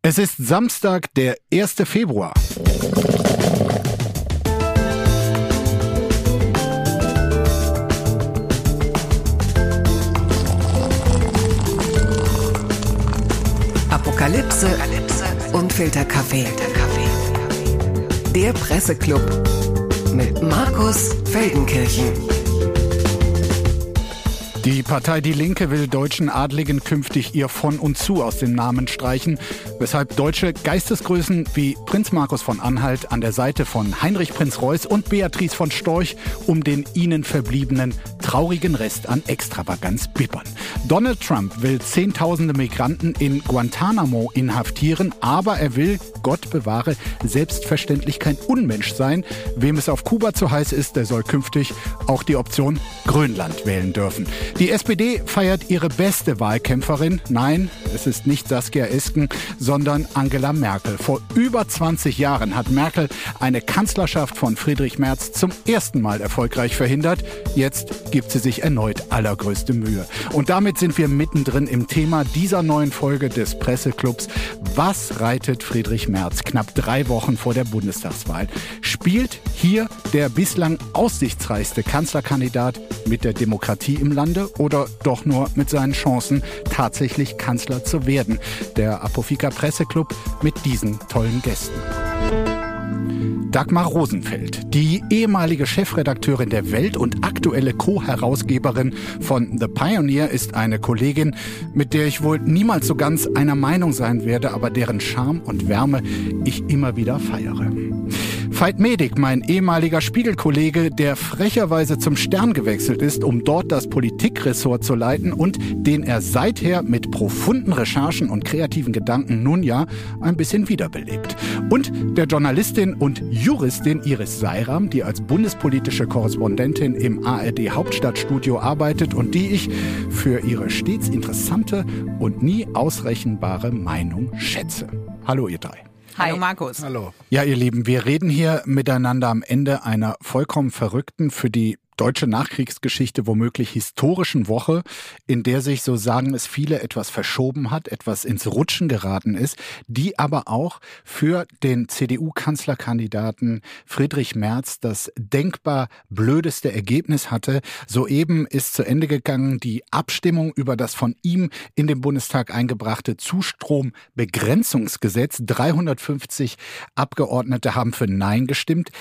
Es ist Samstag, der 1. Februar. Apokalypse und Filterkaffee. Der Presseclub mit Markus Feldenkirchen. Die Partei Die Linke will deutschen Adligen künftig ihr Von und Zu aus dem Namen streichen, weshalb deutsche Geistesgrößen wie Prinz Markus von Anhalt an der Seite von Heinrich Prinz Reuß und Beatrice von Storch um den ihnen verbliebenen traurigen Rest an Extravaganz bibbern. Donald Trump will Zehntausende Migranten in Guantanamo inhaftieren, aber er will, Gott bewahre, selbstverständlich kein Unmensch sein. Wem es auf Kuba zu heiß ist, der soll künftig auch die Option Grönland wählen dürfen. Die SPD feiert ihre beste Wahlkämpferin. Nein, es ist nicht Saskia Esken, sondern Angela Merkel. Vor über 20 Jahren hat Merkel eine Kanzlerschaft von Friedrich Merz zum ersten Mal erfolgreich verhindert. Jetzt gibt sie sich erneut allergrößte Mühe. Und damit sind wir mittendrin im Thema dieser neuen Folge des Presseclubs. Was reitet Friedrich Merz knapp 3 Wochen vor der Bundestagswahl? Spielt hier der bislang aussichtsreichste Kanzlerkandidat mit der Demokratie im Lande oder doch nur mit seinen Chancen, tatsächlich Kanzler zu werden? Der Apofika Presseclub mit diesen tollen Gästen. Dagmar Rosenfeld, die ehemalige Chefredakteurin der Welt und aktuelle Co-Herausgeberin von The Pioneer, ist eine Kollegin, mit der ich wohl niemals so ganz einer Meinung sein werde, aber deren Charme und Wärme ich immer wieder feiere. Veit Medig, mein ehemaliger Spiegelkollege, der frecherweise zum Stern gewechselt ist, um dort das Politikressort zu leiten und den er seither mit profunden Recherchen und kreativen Gedanken nun ja ein bisschen wiederbelebt. Und der Journalistin und Juristin Iris Seiram, die als bundespolitische Korrespondentin im ARD Hauptstadtstudio arbeitet und die ich für ihre stets interessante und nie ausrechenbare Meinung schätze. Hallo ihr drei. Hallo Markus. Hallo. Ja, ihr Lieben, wir reden hier miteinander am Ende einer vollkommen verrückten, für die deutsche Nachkriegsgeschichte womöglich historischen Woche, in der sich, so sagen es viele, etwas verschoben hat, etwas ins Rutschen geraten ist, die aber auch für den CDU-Kanzlerkandidaten Friedrich Merz das denkbar blödeste Ergebnis hatte. Soeben ist zu Ende gegangen die Abstimmung über das von ihm in den Bundestag eingebrachte Zustrombegrenzungsgesetz. 350 Abgeordnete haben für Nein gestimmt,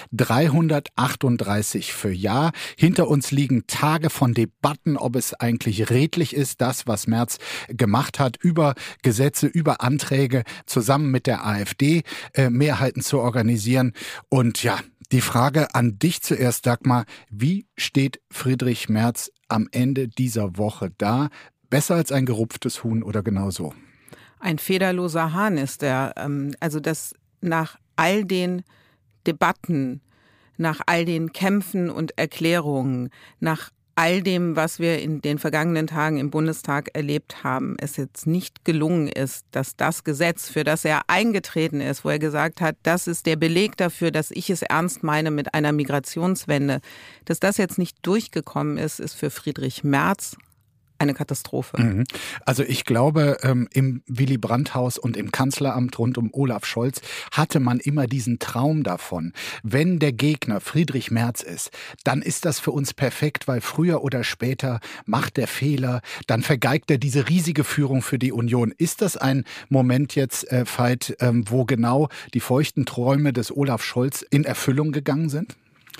338 für Ja. Hinter uns liegen Tage von Debatten, ob es eigentlich redlich ist, das, was Merz gemacht hat, über Gesetze, über Anträge zusammen mit der AfD Mehrheiten zu organisieren. Und ja, die Frage an dich zuerst, Dagmar: Wie steht Friedrich Merz am Ende dieser Woche da? Besser als ein gerupftes Huhn oder genauso? Ein federloser Hahn ist er. Also das nach all den Debatten, nach all den Kämpfen und Erklärungen, nach all dem, was wir in den vergangenen Tagen im Bundestag erlebt haben, es jetzt nicht gelungen ist, dass das Gesetz, für das er eingetreten ist, wo er gesagt hat, das ist der Beleg dafür, dass ich es ernst meine mit einer Migrationswende, dass das jetzt nicht durchgekommen ist, ist für Friedrich Merz eine Katastrophe. Also ich glaube, im Willy-Brandt-Haus und im Kanzleramt rund um Olaf Scholz hatte man immer diesen Traum davon. Wenn der Gegner Friedrich Merz ist, dann ist das für uns perfekt, weil früher oder später macht der Fehler, dann vergeigt er diese riesige Führung für die Union. Ist das ein Moment jetzt, Veit, wo genau die feuchten Träume des Olaf Scholz in Erfüllung gegangen sind?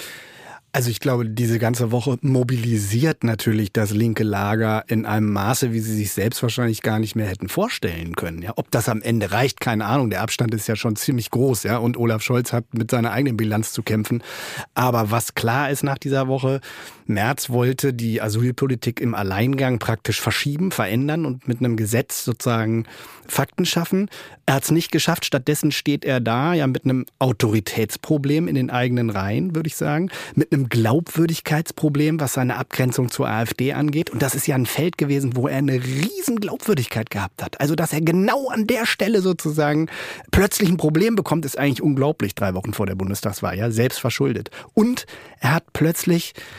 Also ich glaube, diese ganze Woche mobilisiert natürlich das linke Lager in einem Maße, wie sie sich selbst wahrscheinlich gar nicht mehr hätten vorstellen können. Ja, ob das am Ende reicht, keine Ahnung. Der Abstand ist ja schon ziemlich groß, ja, und Olaf Scholz hat mit seiner eigenen Bilanz zu kämpfen. Aber was klar ist nach dieser Woche: Merz wollte die Asylpolitik im Alleingang praktisch verschieben, verändern und mit einem Gesetz sozusagen Fakten schaffen. Er hat es nicht geschafft. Stattdessen steht er da ja mit einem Autoritätsproblem in den eigenen Reihen, würde ich sagen, mit einem Glaubwürdigkeitsproblem, was seine Abgrenzung zur AfD angeht. Und das ist ja ein Feld gewesen, wo er eine riesen Glaubwürdigkeit gehabt hat. Also, dass er genau an der Stelle sozusagen plötzlich ein Problem bekommt, ist eigentlich unglaublich, 3 Wochen vor der Bundestagswahl, ja, selbst verschuldet. Und er hat plötzlich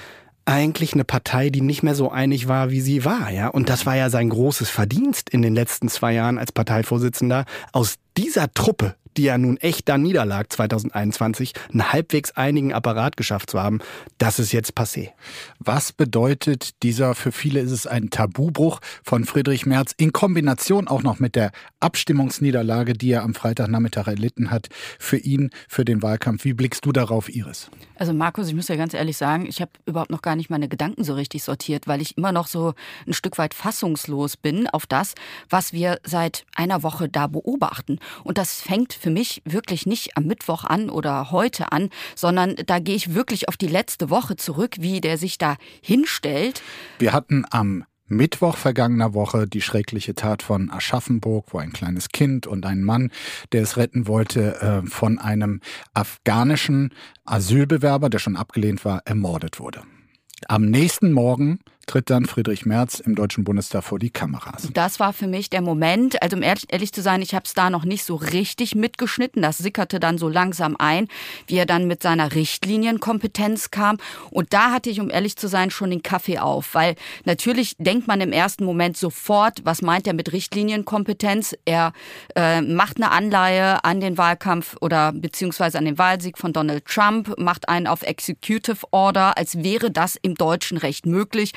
eigentlich eine Partei, die nicht mehr so einig war, wie sie war, ja. Und das war ja sein großes Verdienst in den letzten 2 Jahren als Parteivorsitzender, aus dieser Truppe, die ja nun echt da niederlag 2021, einen halbwegs einigen Apparat geschafft zu haben. Das ist jetzt passé. Was bedeutet dieser, für viele ist es ein Tabubruch von Friedrich Merz, in Kombination auch noch mit der Abstimmungsniederlage, die er am Freitagnachmittag erlitten hat, für ihn, für den Wahlkampf? Wie blickst du darauf, Iris? Also Markus, ich muss ja ganz ehrlich sagen, ich habe überhaupt noch gar nicht meine Gedanken so richtig sortiert, weil ich immer noch so ein Stück weit fassungslos bin auf das, was wir seit einer Woche da beobachten. Und das fängt für mich wirklich nicht am Mittwoch an oder heute an, sondern da gehe ich wirklich auf die letzte Woche zurück, wie der sich da hinstellt. Wir hatten am Mittwoch vergangener Woche die schreckliche Tat von Aschaffenburg, wo ein kleines Kind und ein Mann, der es retten wollte, von einem afghanischen Asylbewerber, der schon abgelehnt war, ermordet wurde. Am nächsten Morgen tritt dann Friedrich Merz im Deutschen Bundestag vor die Kameras. Das war für mich der Moment, also um ehrlich zu sein, ich habe es da noch nicht so richtig mitgeschnitten. Das sickerte dann so langsam ein, wie er dann mit seiner Richtlinienkompetenz kam. Und da hatte ich, um ehrlich zu sein, schon den Kaffee auf. Weil natürlich denkt man im ersten Moment sofort, was meint er mit Richtlinienkompetenz? Er macht eine Anleihe an den Wahlkampf oder beziehungsweise an den Wahlsieg von Donald Trump, macht einen auf Executive Order, als wäre das im deutschen Recht möglich.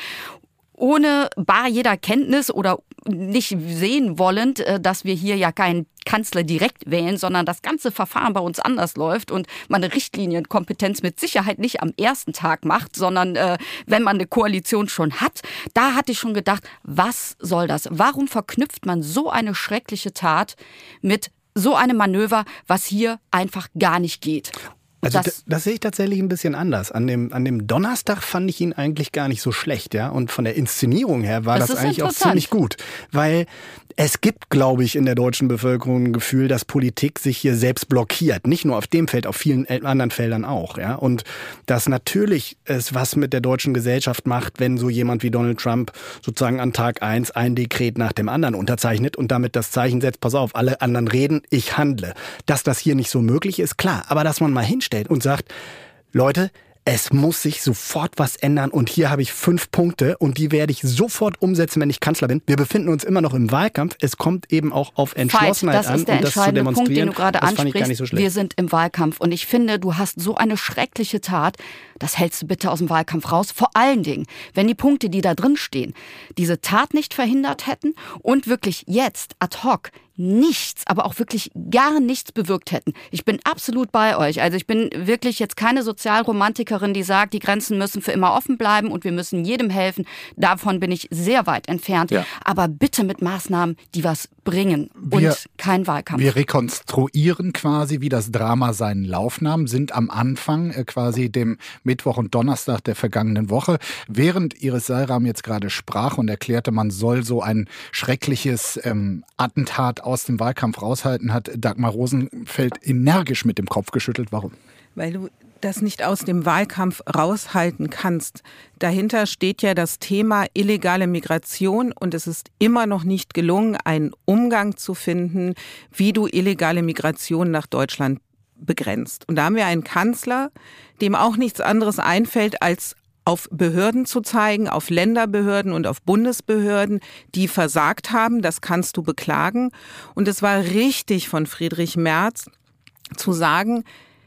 Ohne bar jeder Kenntnis oder nicht sehen wollend, dass wir hier ja keinen Kanzler direkt wählen, sondern das ganze Verfahren bei uns anders läuft und man eine Richtlinienkompetenz mit Sicherheit nicht am ersten Tag macht, sondern wenn man eine Koalition schon hat. Da hatte ich schon gedacht, was soll das? Warum verknüpft man so eine schreckliche Tat mit so einem Manöver, was hier einfach gar nicht geht? Also das sehe ich tatsächlich ein bisschen anders. An dem Donnerstag fand ich ihn eigentlich gar nicht so schlecht, ja. Und von der Inszenierung her war das eigentlich auch ziemlich gut. Weil es gibt, glaube ich, in der deutschen Bevölkerung ein Gefühl, dass Politik sich hier selbst blockiert. Nicht nur auf dem Feld, auf vielen anderen Feldern auch, ja. Und dass natürlich es was mit der deutschen Gesellschaft macht, wenn so jemand wie Donald Trump sozusagen an Tag 1 ein Dekret nach dem anderen unterzeichnet und damit das Zeichen setzt, pass auf, alle anderen reden, ich handle. Dass das hier nicht so möglich ist, klar. Aber dass man mal hinstellt und sagt, Leute, es muss sich sofort was ändern und hier habe ich 5 Punkte und die werde ich sofort umsetzen, wenn ich Kanzler bin. Wir befinden uns immer noch im Wahlkampf. Es kommt eben auch auf Entschlossenheit an, das ist der entscheidende Punkt, den du gerade ansprichst. So wir sind im Wahlkampf und ich finde, du hast so eine schreckliche Tat, das hältst du bitte aus dem Wahlkampf raus. Vor allen Dingen, wenn die Punkte, die da drin stehen, diese Tat nicht verhindert hätten und wirklich jetzt ad hoc nichts, aber auch wirklich gar nichts bewirkt hätten. Ich bin absolut bei euch. Also ich bin wirklich jetzt keine Sozialromantikerin, die sagt, die Grenzen müssen für immer offen bleiben und wir müssen jedem helfen. Davon bin ich sehr weit entfernt. Ja. Aber bitte mit Maßnahmen, die was bringen und kein Wahlkampf. Wir rekonstruieren quasi, wie das Drama seinen Lauf nahm, sind am Anfang quasi dem Mittwoch und Donnerstag der vergangenen Woche. Während Iris Seyram jetzt gerade sprach und erklärte, man soll so ein schreckliches Attentat aus dem Wahlkampf raushalten, hat Dagmar Rosenfeld energisch mit dem Kopf geschüttelt. Warum? Weil du das nicht aus dem Wahlkampf raushalten kannst. Dahinter steht ja das Thema illegale Migration und es ist immer noch nicht gelungen, einen Umgang zu finden, wie du illegale Migration nach Deutschland begrenzt. Und da haben wir einen Kanzler, dem auch nichts anderes einfällt, als auf Behörden zu zeigen, auf Länderbehörden und auf Bundesbehörden, die versagt haben. Das kannst du beklagen. Und es war richtig von Friedrich Merz zu sagen,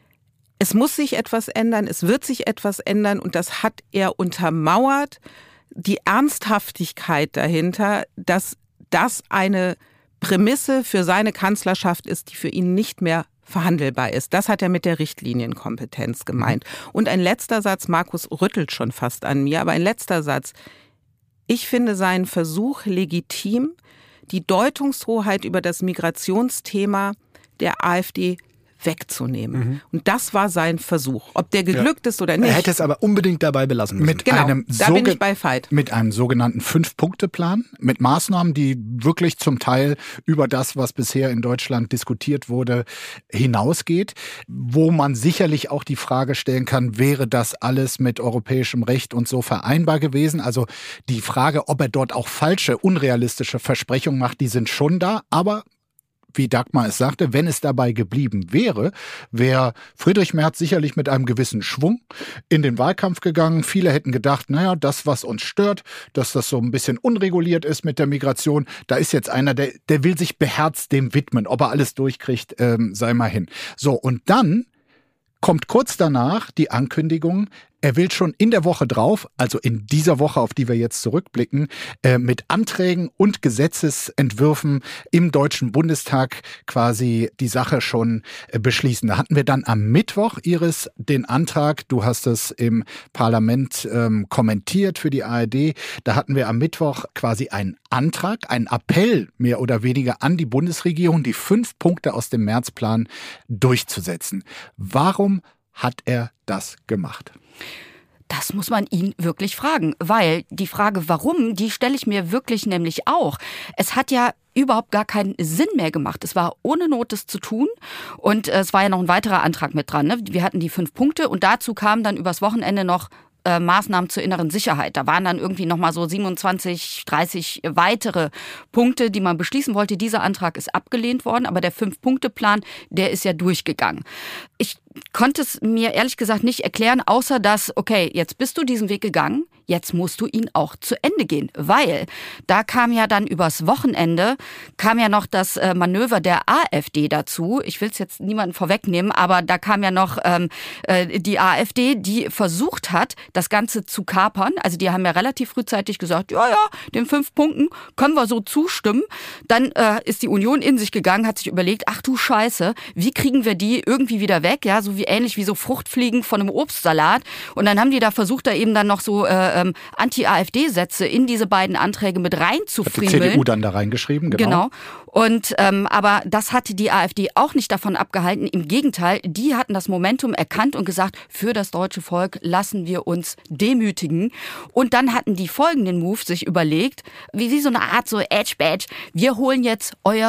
es muss sich etwas ändern, es wird sich etwas ändern. Und das hat er untermauert, die Ernsthaftigkeit dahinter, dass das eine Prämisse für seine Kanzlerschaft ist, die für ihn nicht mehr verhandelbar ist. Das hat er mit der Richtlinienkompetenz gemeint. Und ein letzter Satz, Markus rüttelt schon fast an mir, aber ein letzter Satz. Ich finde seinen Versuch legitim, die Deutungshoheit über das Migrationsthema der AfD wegzunehmen. Und das war sein Versuch. Ob der geglückt ist oder nicht. Er hätte es aber unbedingt dabei belassen müssen. Da bin ich bei Veit. Mit einem sogenannten 5-Punkte-Plan, mit Maßnahmen, die wirklich zum Teil über das, was bisher in Deutschland diskutiert wurde, hinausgeht, wo man sicherlich auch die Frage stellen kann, wäre das alles mit europäischem Recht und so vereinbar gewesen? Also die Frage, ob er dort auch falsche, unrealistische Versprechungen macht, die sind schon da, aber wie Dagmar es sagte, wenn es dabei geblieben wäre, wäre Friedrich Merz sicherlich mit einem gewissen Schwung in den Wahlkampf gegangen. Viele hätten gedacht, naja, das, was uns stört, dass das so ein bisschen unreguliert ist mit der Migration, da ist jetzt einer, der will sich beherzt dem widmen. Ob er alles durchkriegt, sei mal hin. So, und dann kommt kurz danach die Ankündigung, er will schon in der Woche drauf, also in dieser Woche, auf die wir jetzt zurückblicken, mit Anträgen und Gesetzesentwürfen im Deutschen Bundestag quasi die Sache schon beschließen. Da hatten wir dann am Mittwoch, Iris, den Antrag, du hast es im Parlament kommentiert für die ARD, da hatten wir am Mittwoch quasi einen Antrag, einen Appell mehr oder weniger an die Bundesregierung, die 5 Punkte aus dem Märzplan durchzusetzen. Warum hat er das gemacht? Das muss man ihn wirklich fragen, weil die Frage, warum, die stelle ich mir wirklich nämlich auch. Es hat ja überhaupt gar keinen Sinn mehr gemacht. Es war ohne Not, das zu tun. Und es war ja noch ein weiterer Antrag mit dran. Ne? Wir hatten die 5 Punkte und dazu kamen dann übers Wochenende noch Maßnahmen zur inneren Sicherheit. Da waren dann irgendwie nochmal so 27, 30 weitere Punkte, die man beschließen wollte. Dieser Antrag ist abgelehnt worden, aber der 5-Punkte-Plan, der ist ja durchgegangen. Ich konnte es mir ehrlich gesagt nicht erklären, außer dass, okay, jetzt bist du diesen Weg gegangen, jetzt musst du ihn auch zu Ende gehen, weil da kam ja dann übers Wochenende, kam ja noch das Manöver der AfD dazu. Ich will es jetzt niemandem vorwegnehmen, aber da kam ja noch die AfD, die versucht hat, das Ganze zu kapern. Also die haben ja relativ frühzeitig gesagt, ja, den 5 Punkten können wir so zustimmen. Dann ist die Union in sich gegangen, hat sich überlegt, ach du Scheiße, wie kriegen wir die irgendwie wieder weg? Ja, so wie ähnlich wie so Fruchtfliegen von einem Obstsalat. Und dann haben die da versucht, da eben dann noch so Anti-AfD-Sätze in diese beiden Anträge mit reinzufriemeln. Hat die CDU dann da reingeschrieben, genau. Und aber das hatte die AfD auch nicht davon abgehalten. Im Gegenteil, die hatten das Momentum erkannt und gesagt, für das deutsche Volk lassen wir uns demütigen. Und dann hatten die folgenden Move sich überlegt, wie so eine Art so Edge-Badge. Wir holen jetzt euer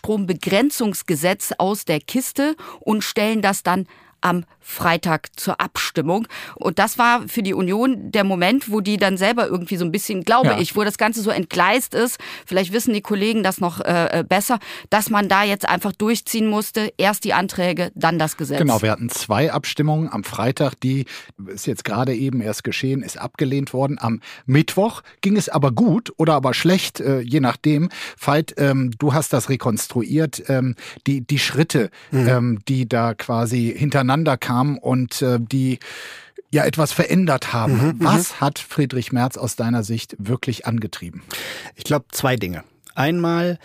Zustrombegrenzungsgesetz aus der Kiste und stellen das dann am Freitag zur Abstimmung. Und das war für die Union der Moment, wo die dann selber irgendwie so ein bisschen, glaube ich, wo das Ganze so entgleist ist, vielleicht wissen die Kollegen das noch besser, dass man da jetzt einfach durchziehen musste, erst die Anträge, dann das Gesetz. Genau, wir hatten 2 Abstimmungen am Freitag, die ist jetzt gerade eben erst geschehen, ist abgelehnt worden. Am Mittwoch ging es aber gut oder aber schlecht, je nachdem. Veit, du hast das rekonstruiert, die Schritte, die da quasi hintereinander kamen und die ja etwas verändert haben. Was hat Friedrich Merz aus deiner Sicht wirklich angetrieben? Ich glaube 2 Dinge. Einmal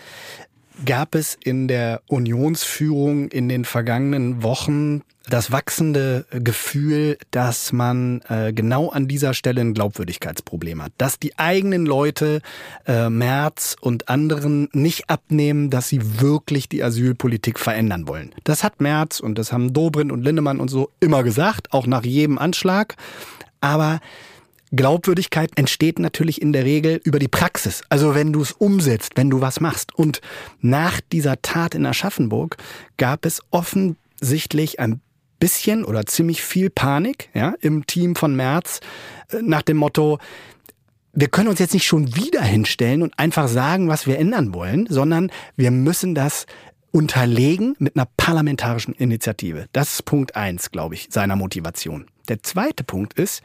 gab es in der Unionsführung in den vergangenen Wochen das wachsende Gefühl, dass man genau an dieser Stelle ein Glaubwürdigkeitsproblem hat. Dass die eigenen Leute Merz und anderen nicht abnehmen, dass sie wirklich die Asylpolitik verändern wollen. Das hat Merz und das haben Dobrindt und Linnemann und so immer gesagt, auch nach jedem Anschlag. Aber Glaubwürdigkeit entsteht natürlich in der Regel über die Praxis. Also wenn du es umsetzt, wenn du was machst. Und nach dieser Tat in Aschaffenburg gab es offensichtlich ein bisschen oder ziemlich viel Panik, ja, im Team von Merz nach dem Motto, wir können uns jetzt nicht schon wieder hinstellen und einfach sagen, was wir ändern wollen, sondern wir müssen das unterlegen mit einer parlamentarischen Initiative. Das ist Punkt 1, glaube ich, seiner Motivation. Der zweite Punkt ist,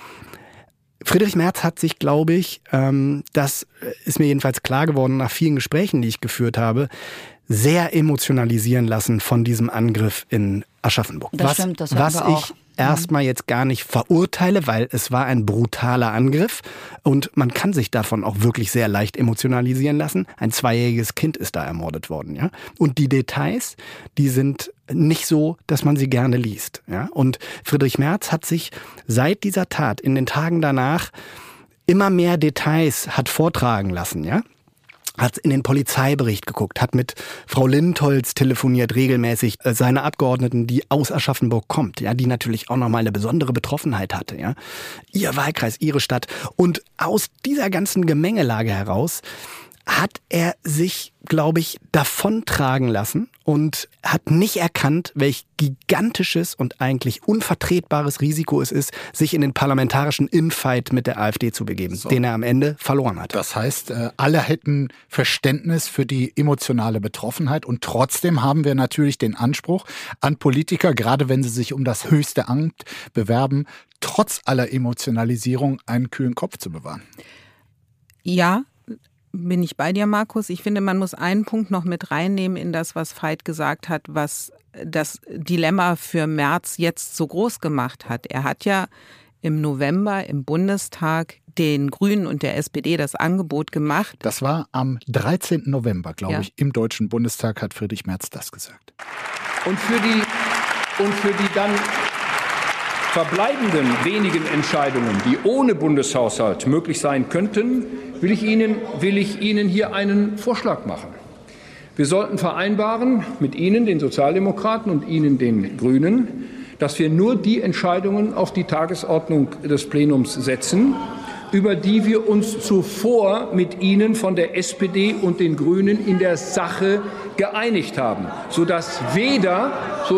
Friedrich Merz hat sich, glaube ich, das ist mir jedenfalls klar geworden nach vielen Gesprächen, die ich geführt habe, sehr emotionalisieren lassen von diesem Angriff in Aschaffenburg. Das stimmt, das was wir auch. Ich erstmal jetzt gar nicht verurteile, weil es war ein brutaler Angriff und man kann sich davon auch wirklich sehr leicht emotionalisieren lassen. Ein 2-jähriges Kind ist da ermordet worden, ja. Und die Details, die sind nicht so, dass man sie gerne liest, ja. Und Friedrich Merz hat sich seit dieser Tat in den Tagen danach immer mehr Details hat vortragen lassen, ja. Hat in den Polizeibericht geguckt, hat mit Frau Lindholz telefoniert regelmäßig, seine Abgeordneten, die aus Aschaffenburg kommt, ja, die natürlich auch nochmal eine besondere Betroffenheit hatte, ja. Ihr Wahlkreis, ihre Stadt. Und aus dieser ganzen Gemengelage heraus hat er sich, glaube ich, davontragen lassen und hat nicht erkannt, welch gigantisches und eigentlich unvertretbares Risiko es ist, sich in den parlamentarischen Infight mit der AfD zu begeben, den er am Ende verloren hat. Das heißt, alle hätten Verständnis für die emotionale Betroffenheit und trotzdem haben wir natürlich den Anspruch an Politiker, gerade wenn sie sich um das höchste Amt bewerben, trotz aller Emotionalisierung einen kühlen Kopf zu bewahren. Ja, bin ich bei dir, Markus. Ich finde, man muss einen Punkt noch mit reinnehmen in das, was Veit gesagt hat, was das Dilemma für Merz jetzt so groß gemacht hat. Er hat ja im November im Bundestag den Grünen und der SPD das Angebot gemacht. Das war am 13. November, glaube ich, im Deutschen Bundestag hat Friedrich Merz das gesagt. Und für die dann verbleibenden wenigen Entscheidungen, die ohne Bundeshaushalt möglich sein könnten, will ich Ihnen hier einen Vorschlag machen. Wir sollten vereinbaren mit Ihnen, den Sozialdemokraten, und Ihnen, den Grünen, dass wir nur die Entscheidungen auf die Tagesordnung des Plenums setzen, über die wir uns zuvor mit Ihnen von der SPD und den Grünen in der Sache geeinigt haben, sodass weder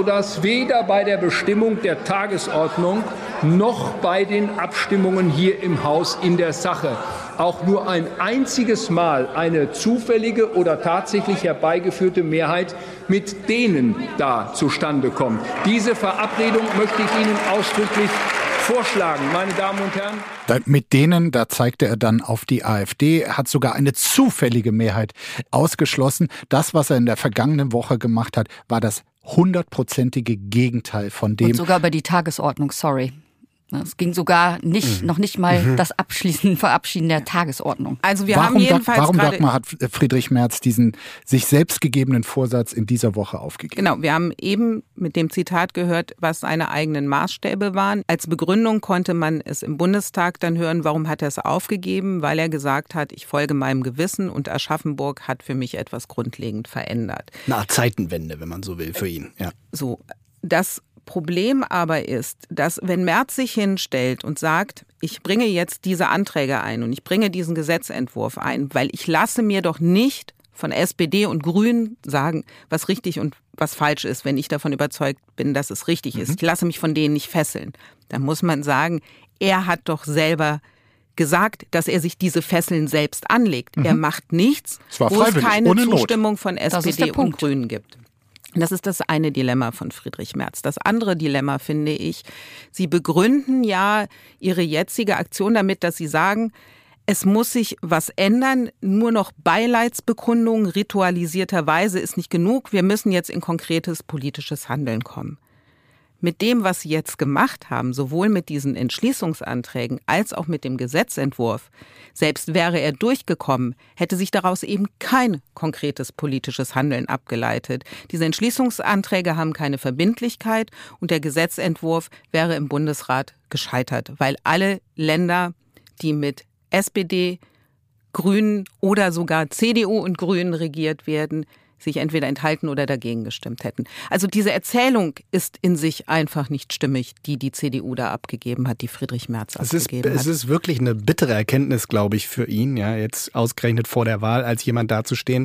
bei der Bestimmung der Tagesordnung noch bei den Abstimmungen hier im Haus in der Sache auch nur ein einziges Mal eine zufällige oder tatsächlich herbeigeführte Mehrheit mit denen da zustande kommt. Diese Verabredung möchte ich Ihnen ausdrücklich vorschlagen, meine Damen und Herren. Mit denen, da zeigte er dann auf die AfD, hat sogar eine zufällige Mehrheit ausgeschlossen. Das, was er in der vergangenen Woche gemacht hat, war das 100%ige Gegenteil von dem. Und sogar über die Tagesordnung, sorry. Es ging sogar noch nicht mal das Verabschieden der Tagesordnung. Also haben jedenfalls warum Dagmar hat Friedrich Merz diesen sich selbst gegebenen Vorsatz in dieser Woche aufgegeben? Genau, wir haben eben mit dem Zitat gehört, was seine eigenen Maßstäbe waren. Als Begründung konnte man es im Bundestag dann hören, warum hat er es aufgegeben? Weil er gesagt hat, ich folge meinem Gewissen und Aschaffenburg hat für mich etwas grundlegend verändert. Eine Art Zeitenwende, wenn man so will, für ihn. Ja. So, das Problem aber ist, dass wenn Merz sich hinstellt und sagt, ich bringe jetzt diese Anträge ein und ich bringe diesen Gesetzentwurf ein, weil ich lasse mir doch nicht von SPD und Grünen sagen, was richtig und was falsch ist, wenn ich davon überzeugt bin, dass es richtig ist. Ich lasse mich von denen nicht fesseln. Dann muss man sagen, er hat doch selber gesagt, dass er sich diese Fesseln selbst anlegt. Er macht nichts, wo es keine Zustimmung von SPD und Grünen gibt. Das ist das eine Dilemma von Friedrich Merz. Das andere Dilemma finde ich, Sie begründen ja Ihre jetzige Aktion damit, dass Sie sagen, es muss sich was ändern, nur noch Beileidsbekundung ritualisierterweise ist nicht genug, wir müssen jetzt in konkretes politisches Handeln kommen. Mit dem, was Sie jetzt gemacht haben, sowohl mit diesen Entschließungsanträgen als auch mit dem Gesetzentwurf, selbst wäre er durchgekommen, hätte sich daraus eben kein konkretes politisches Handeln abgeleitet. Diese Entschließungsanträge haben keine Verbindlichkeit und der Gesetzentwurf wäre im Bundesrat gescheitert, weil alle Länder, die mit SPD, Grünen oder sogar CDU und Grünen regiert werden, sich entweder enthalten oder dagegen gestimmt hätten. Also diese Erzählung ist in sich einfach nicht stimmig, die CDU da abgegeben hat, die Friedrich Merz abgegeben hat. Es ist wirklich eine bittere Erkenntnis, glaube ich, für ihn, ja, jetzt ausgerechnet vor der Wahl, als jemand dazustehen,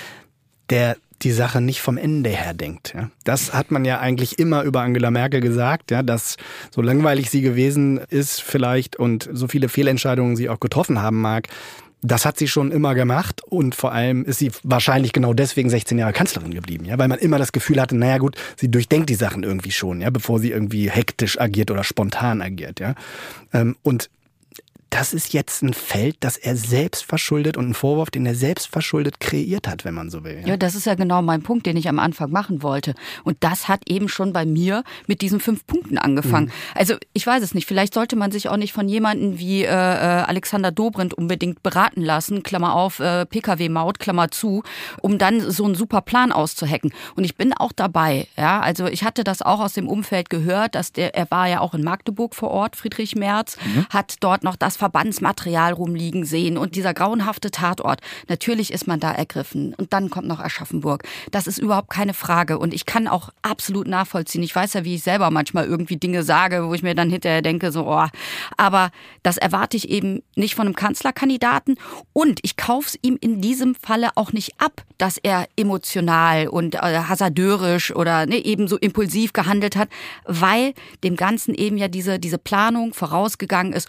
der die Sache nicht vom Ende her denkt. Ja. Das hat man ja eigentlich immer über Angela Merkel gesagt, ja, dass so langweilig sie gewesen ist vielleicht und so viele Fehlentscheidungen sie auch getroffen haben mag, das hat sie schon immer gemacht und vor allem ist sie wahrscheinlich genau deswegen 16 Jahre Kanzlerin geblieben, ja, weil man immer das Gefühl hatte, naja gut, sie durchdenkt die Sachen irgendwie schon, ja, bevor sie irgendwie hektisch agiert oder spontan agiert, ja. Und das ist jetzt ein Feld, das er selbst verschuldet und ein Vorwurf, den er selbst verschuldet kreiert hat, wenn man so will. Ja, das ist ja genau mein Punkt, den ich am Anfang machen wollte. Und das hat eben schon bei mir mit diesen 5 Punkten angefangen. Also ich weiß es nicht, vielleicht sollte man sich auch nicht von jemandem wie Alexander Dobrindt unbedingt beraten lassen, Klammer auf, Pkw-Maut, Klammer zu, um dann so einen super Plan auszuhacken. Und ich bin auch dabei. Ja, also ich hatte das auch aus dem Umfeld gehört, dass er war ja auch in Magdeburg vor Ort, Friedrich Merz, hat dort noch das Verbandsmaterial rumliegen sehen und dieser grauenhafte Tatort. Natürlich ist man da ergriffen. Und dann kommt noch Aschaffenburg. Das ist überhaupt keine Frage. Und ich kann auch absolut nachvollziehen. Ich weiß ja, wie ich selber manchmal irgendwie Dinge sage, wo ich mir dann hinterher denke, so, aber das erwarte ich eben nicht von einem Kanzlerkandidaten. Und ich kaufe es ihm in diesem Falle auch nicht ab, dass er emotional und hasardörisch oder eben so impulsiv gehandelt hat, weil dem Ganzen eben ja diese Planung vorausgegangen ist,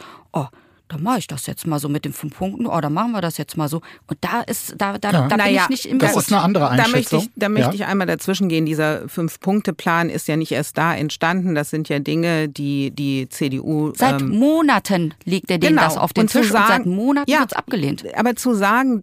da mache ich das jetzt mal so mit den 5 Punkten, da machen wir das jetzt mal so. Und da bin ich nicht im Das Boot. ist eine andere Einschätzung. Da möchte ich einmal dazwischen gehen. Dieser 5-Punkte-Plan ist ja nicht erst da entstanden. Das sind ja Dinge, die CDU... Seit Monaten legt er denen das auf den Tisch und seit Monaten wird es abgelehnt. Aber zu sagen,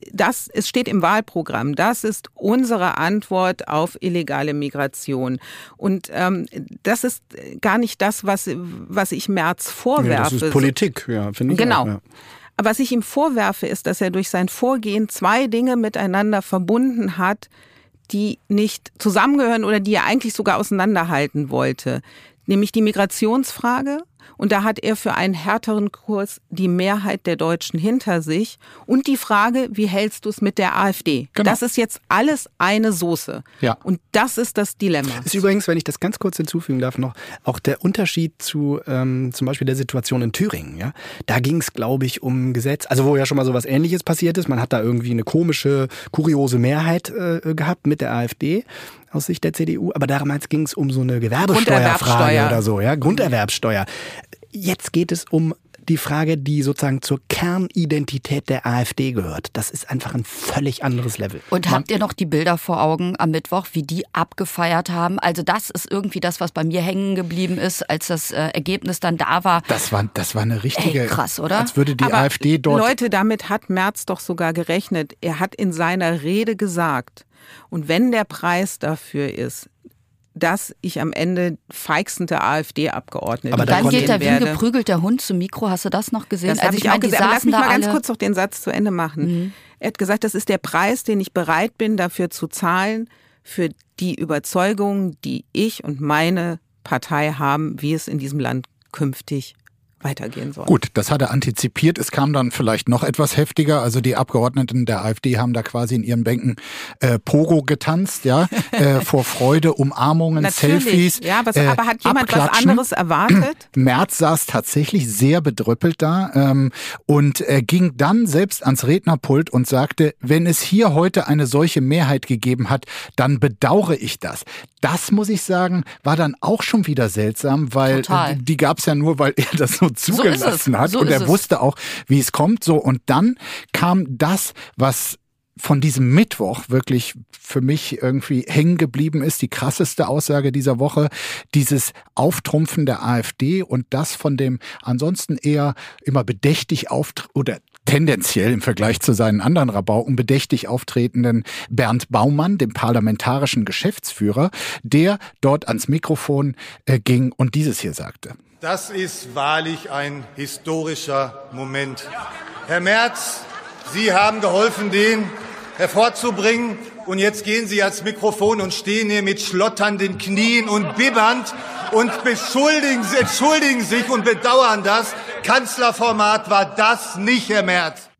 es steht im Wahlprogramm, das ist unsere Antwort auf illegale Migration. Und das ist gar nicht das, was ich Merz vorwerfe. Ja, das ist Politik, ja. Finde ich genau. Auch, ja. Was ich ihm vorwerfe, ist, dass er durch sein Vorgehen 2 Dinge miteinander verbunden hat, die nicht zusammengehören oder die er eigentlich sogar auseinanderhalten wollte. Nämlich die Migrationsfrage. Und da hat er für einen härteren Kurs die Mehrheit der Deutschen hinter sich. Und die Frage, wie hältst du es mit der AfD? Genau. Das ist jetzt alles eine Soße. Ja. Und das ist das Dilemma. Ist übrigens, wenn ich das ganz kurz hinzufügen darf, noch auch der Unterschied zu zum Beispiel der Situation in Thüringen. Ja? Da ging es, glaube ich, um Gesetz, also wo ja schon mal so was Ähnliches passiert ist. Man hat da irgendwie eine komische, kuriose Mehrheit gehabt mit der AfD. Aus Sicht der CDU, aber damals ging es um so eine Gewerbesteuerfrage oder so, ja, Grunderwerbsteuer. Jetzt geht es um die Frage, die sozusagen zur Kernidentität der AfD gehört. Das ist einfach ein völlig anderes Level. Und habt ihr noch die Bilder vor Augen am Mittwoch, wie die abgefeiert haben? Also das ist irgendwie das, was bei mir hängen geblieben ist, als das Ergebnis dann da war. Das war eine richtige... krass, oder? Als würde die AfD dort... Leute, damit hat Merz doch sogar gerechnet. Er hat in seiner Rede gesagt, und wenn der Preis dafür ist, dass ich am Ende feixende AfD-Abgeordnete aber dann geht er wie ein geprügelter Hund zum Mikro. Hast du das noch gesehen? Das habe ich auch gesehen. Lass mich mal ganz kurz noch den Satz zu Ende machen. Mhm. Er hat gesagt, das ist der Preis, den ich bereit bin, dafür zu zahlen, für die Überzeugung, die ich und meine Partei haben, wie es in diesem Land künftig weitergehen soll. Gut, das hat er antizipiert. Es kam dann vielleicht noch etwas heftiger. Also die Abgeordneten der AfD haben da quasi in ihren Bänken Pogo getanzt, ja, vor Freude, Umarmungen, natürlich. Selfies. Ja, aber hat jemand was anderes erwartet? Merz saß tatsächlich sehr bedrüppelt da und er ging dann selbst ans Rednerpult und sagte, wenn es hier heute eine solche Mehrheit gegeben hat, dann bedauere ich das. Das, muss ich sagen, war dann auch schon wieder seltsam, weil die gab es ja nur, weil er das so zugelassen hat und er wusste auch, wie es kommt. So, und dann kam das, was von diesem Mittwoch wirklich für mich irgendwie hängen geblieben ist, die krasseste Aussage dieser Woche, dieses Auftrumpfen der AfD und das von dem ansonsten eher immer bedächtig oder tendenziell im Vergleich zu seinen anderen Rabauken bedächtig auftretenden Bernd Baumann, dem parlamentarischen Geschäftsführer, der dort ans Mikrofon ging und dieses hier sagte. Das ist wahrlich ein historischer Moment. Herr Merz, Sie haben geholfen, den hervorzubringen. Und jetzt gehen Sie ans Mikrofon und stehen hier mit schlotternden Knien und bibbernd und entschuldigen sich und bedauern das. Kanzlerformat war das nicht, Herr Merz.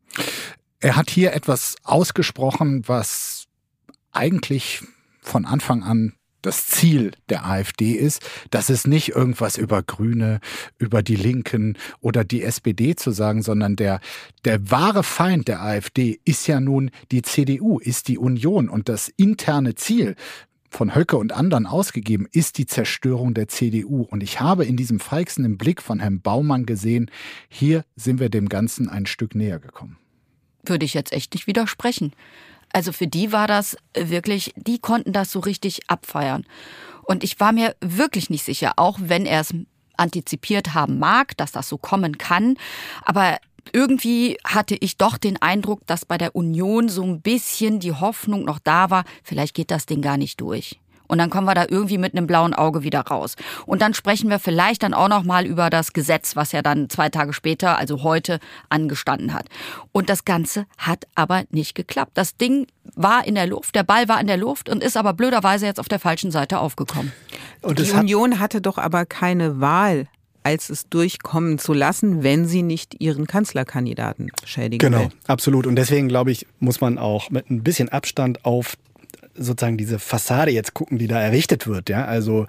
Er hat hier etwas ausgesprochen, was eigentlich von Anfang an das Ziel der AfD ist, dass es nicht irgendwas über Grüne, über die Linken oder die SPD zu sagen, sondern der wahre Feind der AfD ist ja nun die CDU, ist die Union und das interne Ziel von Höcke und anderen ausgegeben, ist die Zerstörung der CDU. Und ich habe in diesem feixenden Blick von Herrn Baumann gesehen, hier sind wir dem Ganzen ein Stück näher gekommen. Würde ich jetzt echt nicht widersprechen. Also für die war das wirklich, die konnten das so richtig abfeiern. Und ich war mir wirklich nicht sicher, auch wenn er es antizipiert haben mag, dass das so kommen kann. Aber irgendwie hatte ich doch den Eindruck, dass bei der Union so ein bisschen die Hoffnung noch da war, vielleicht geht das Ding gar nicht durch. Und dann kommen wir da irgendwie mit einem blauen Auge wieder raus. Und dann sprechen wir vielleicht dann auch noch mal über das Gesetz, was ja dann 2 Tage später, also heute, angestanden hat. Und das Ganze hat aber nicht geklappt. Das Ding war in der Luft, der Ball war in der Luft und ist aber blöderweise jetzt auf der falschen Seite aufgekommen. Und die Union hatte doch aber keine Wahl, als es durchkommen zu lassen, wenn sie nicht ihren Kanzlerkandidaten schädigen will. Genau, absolut. Und deswegen, glaube ich, muss man auch mit ein bisschen Abstand auf sozusagen diese Fassade jetzt gucken, die da errichtet wird. Ja, also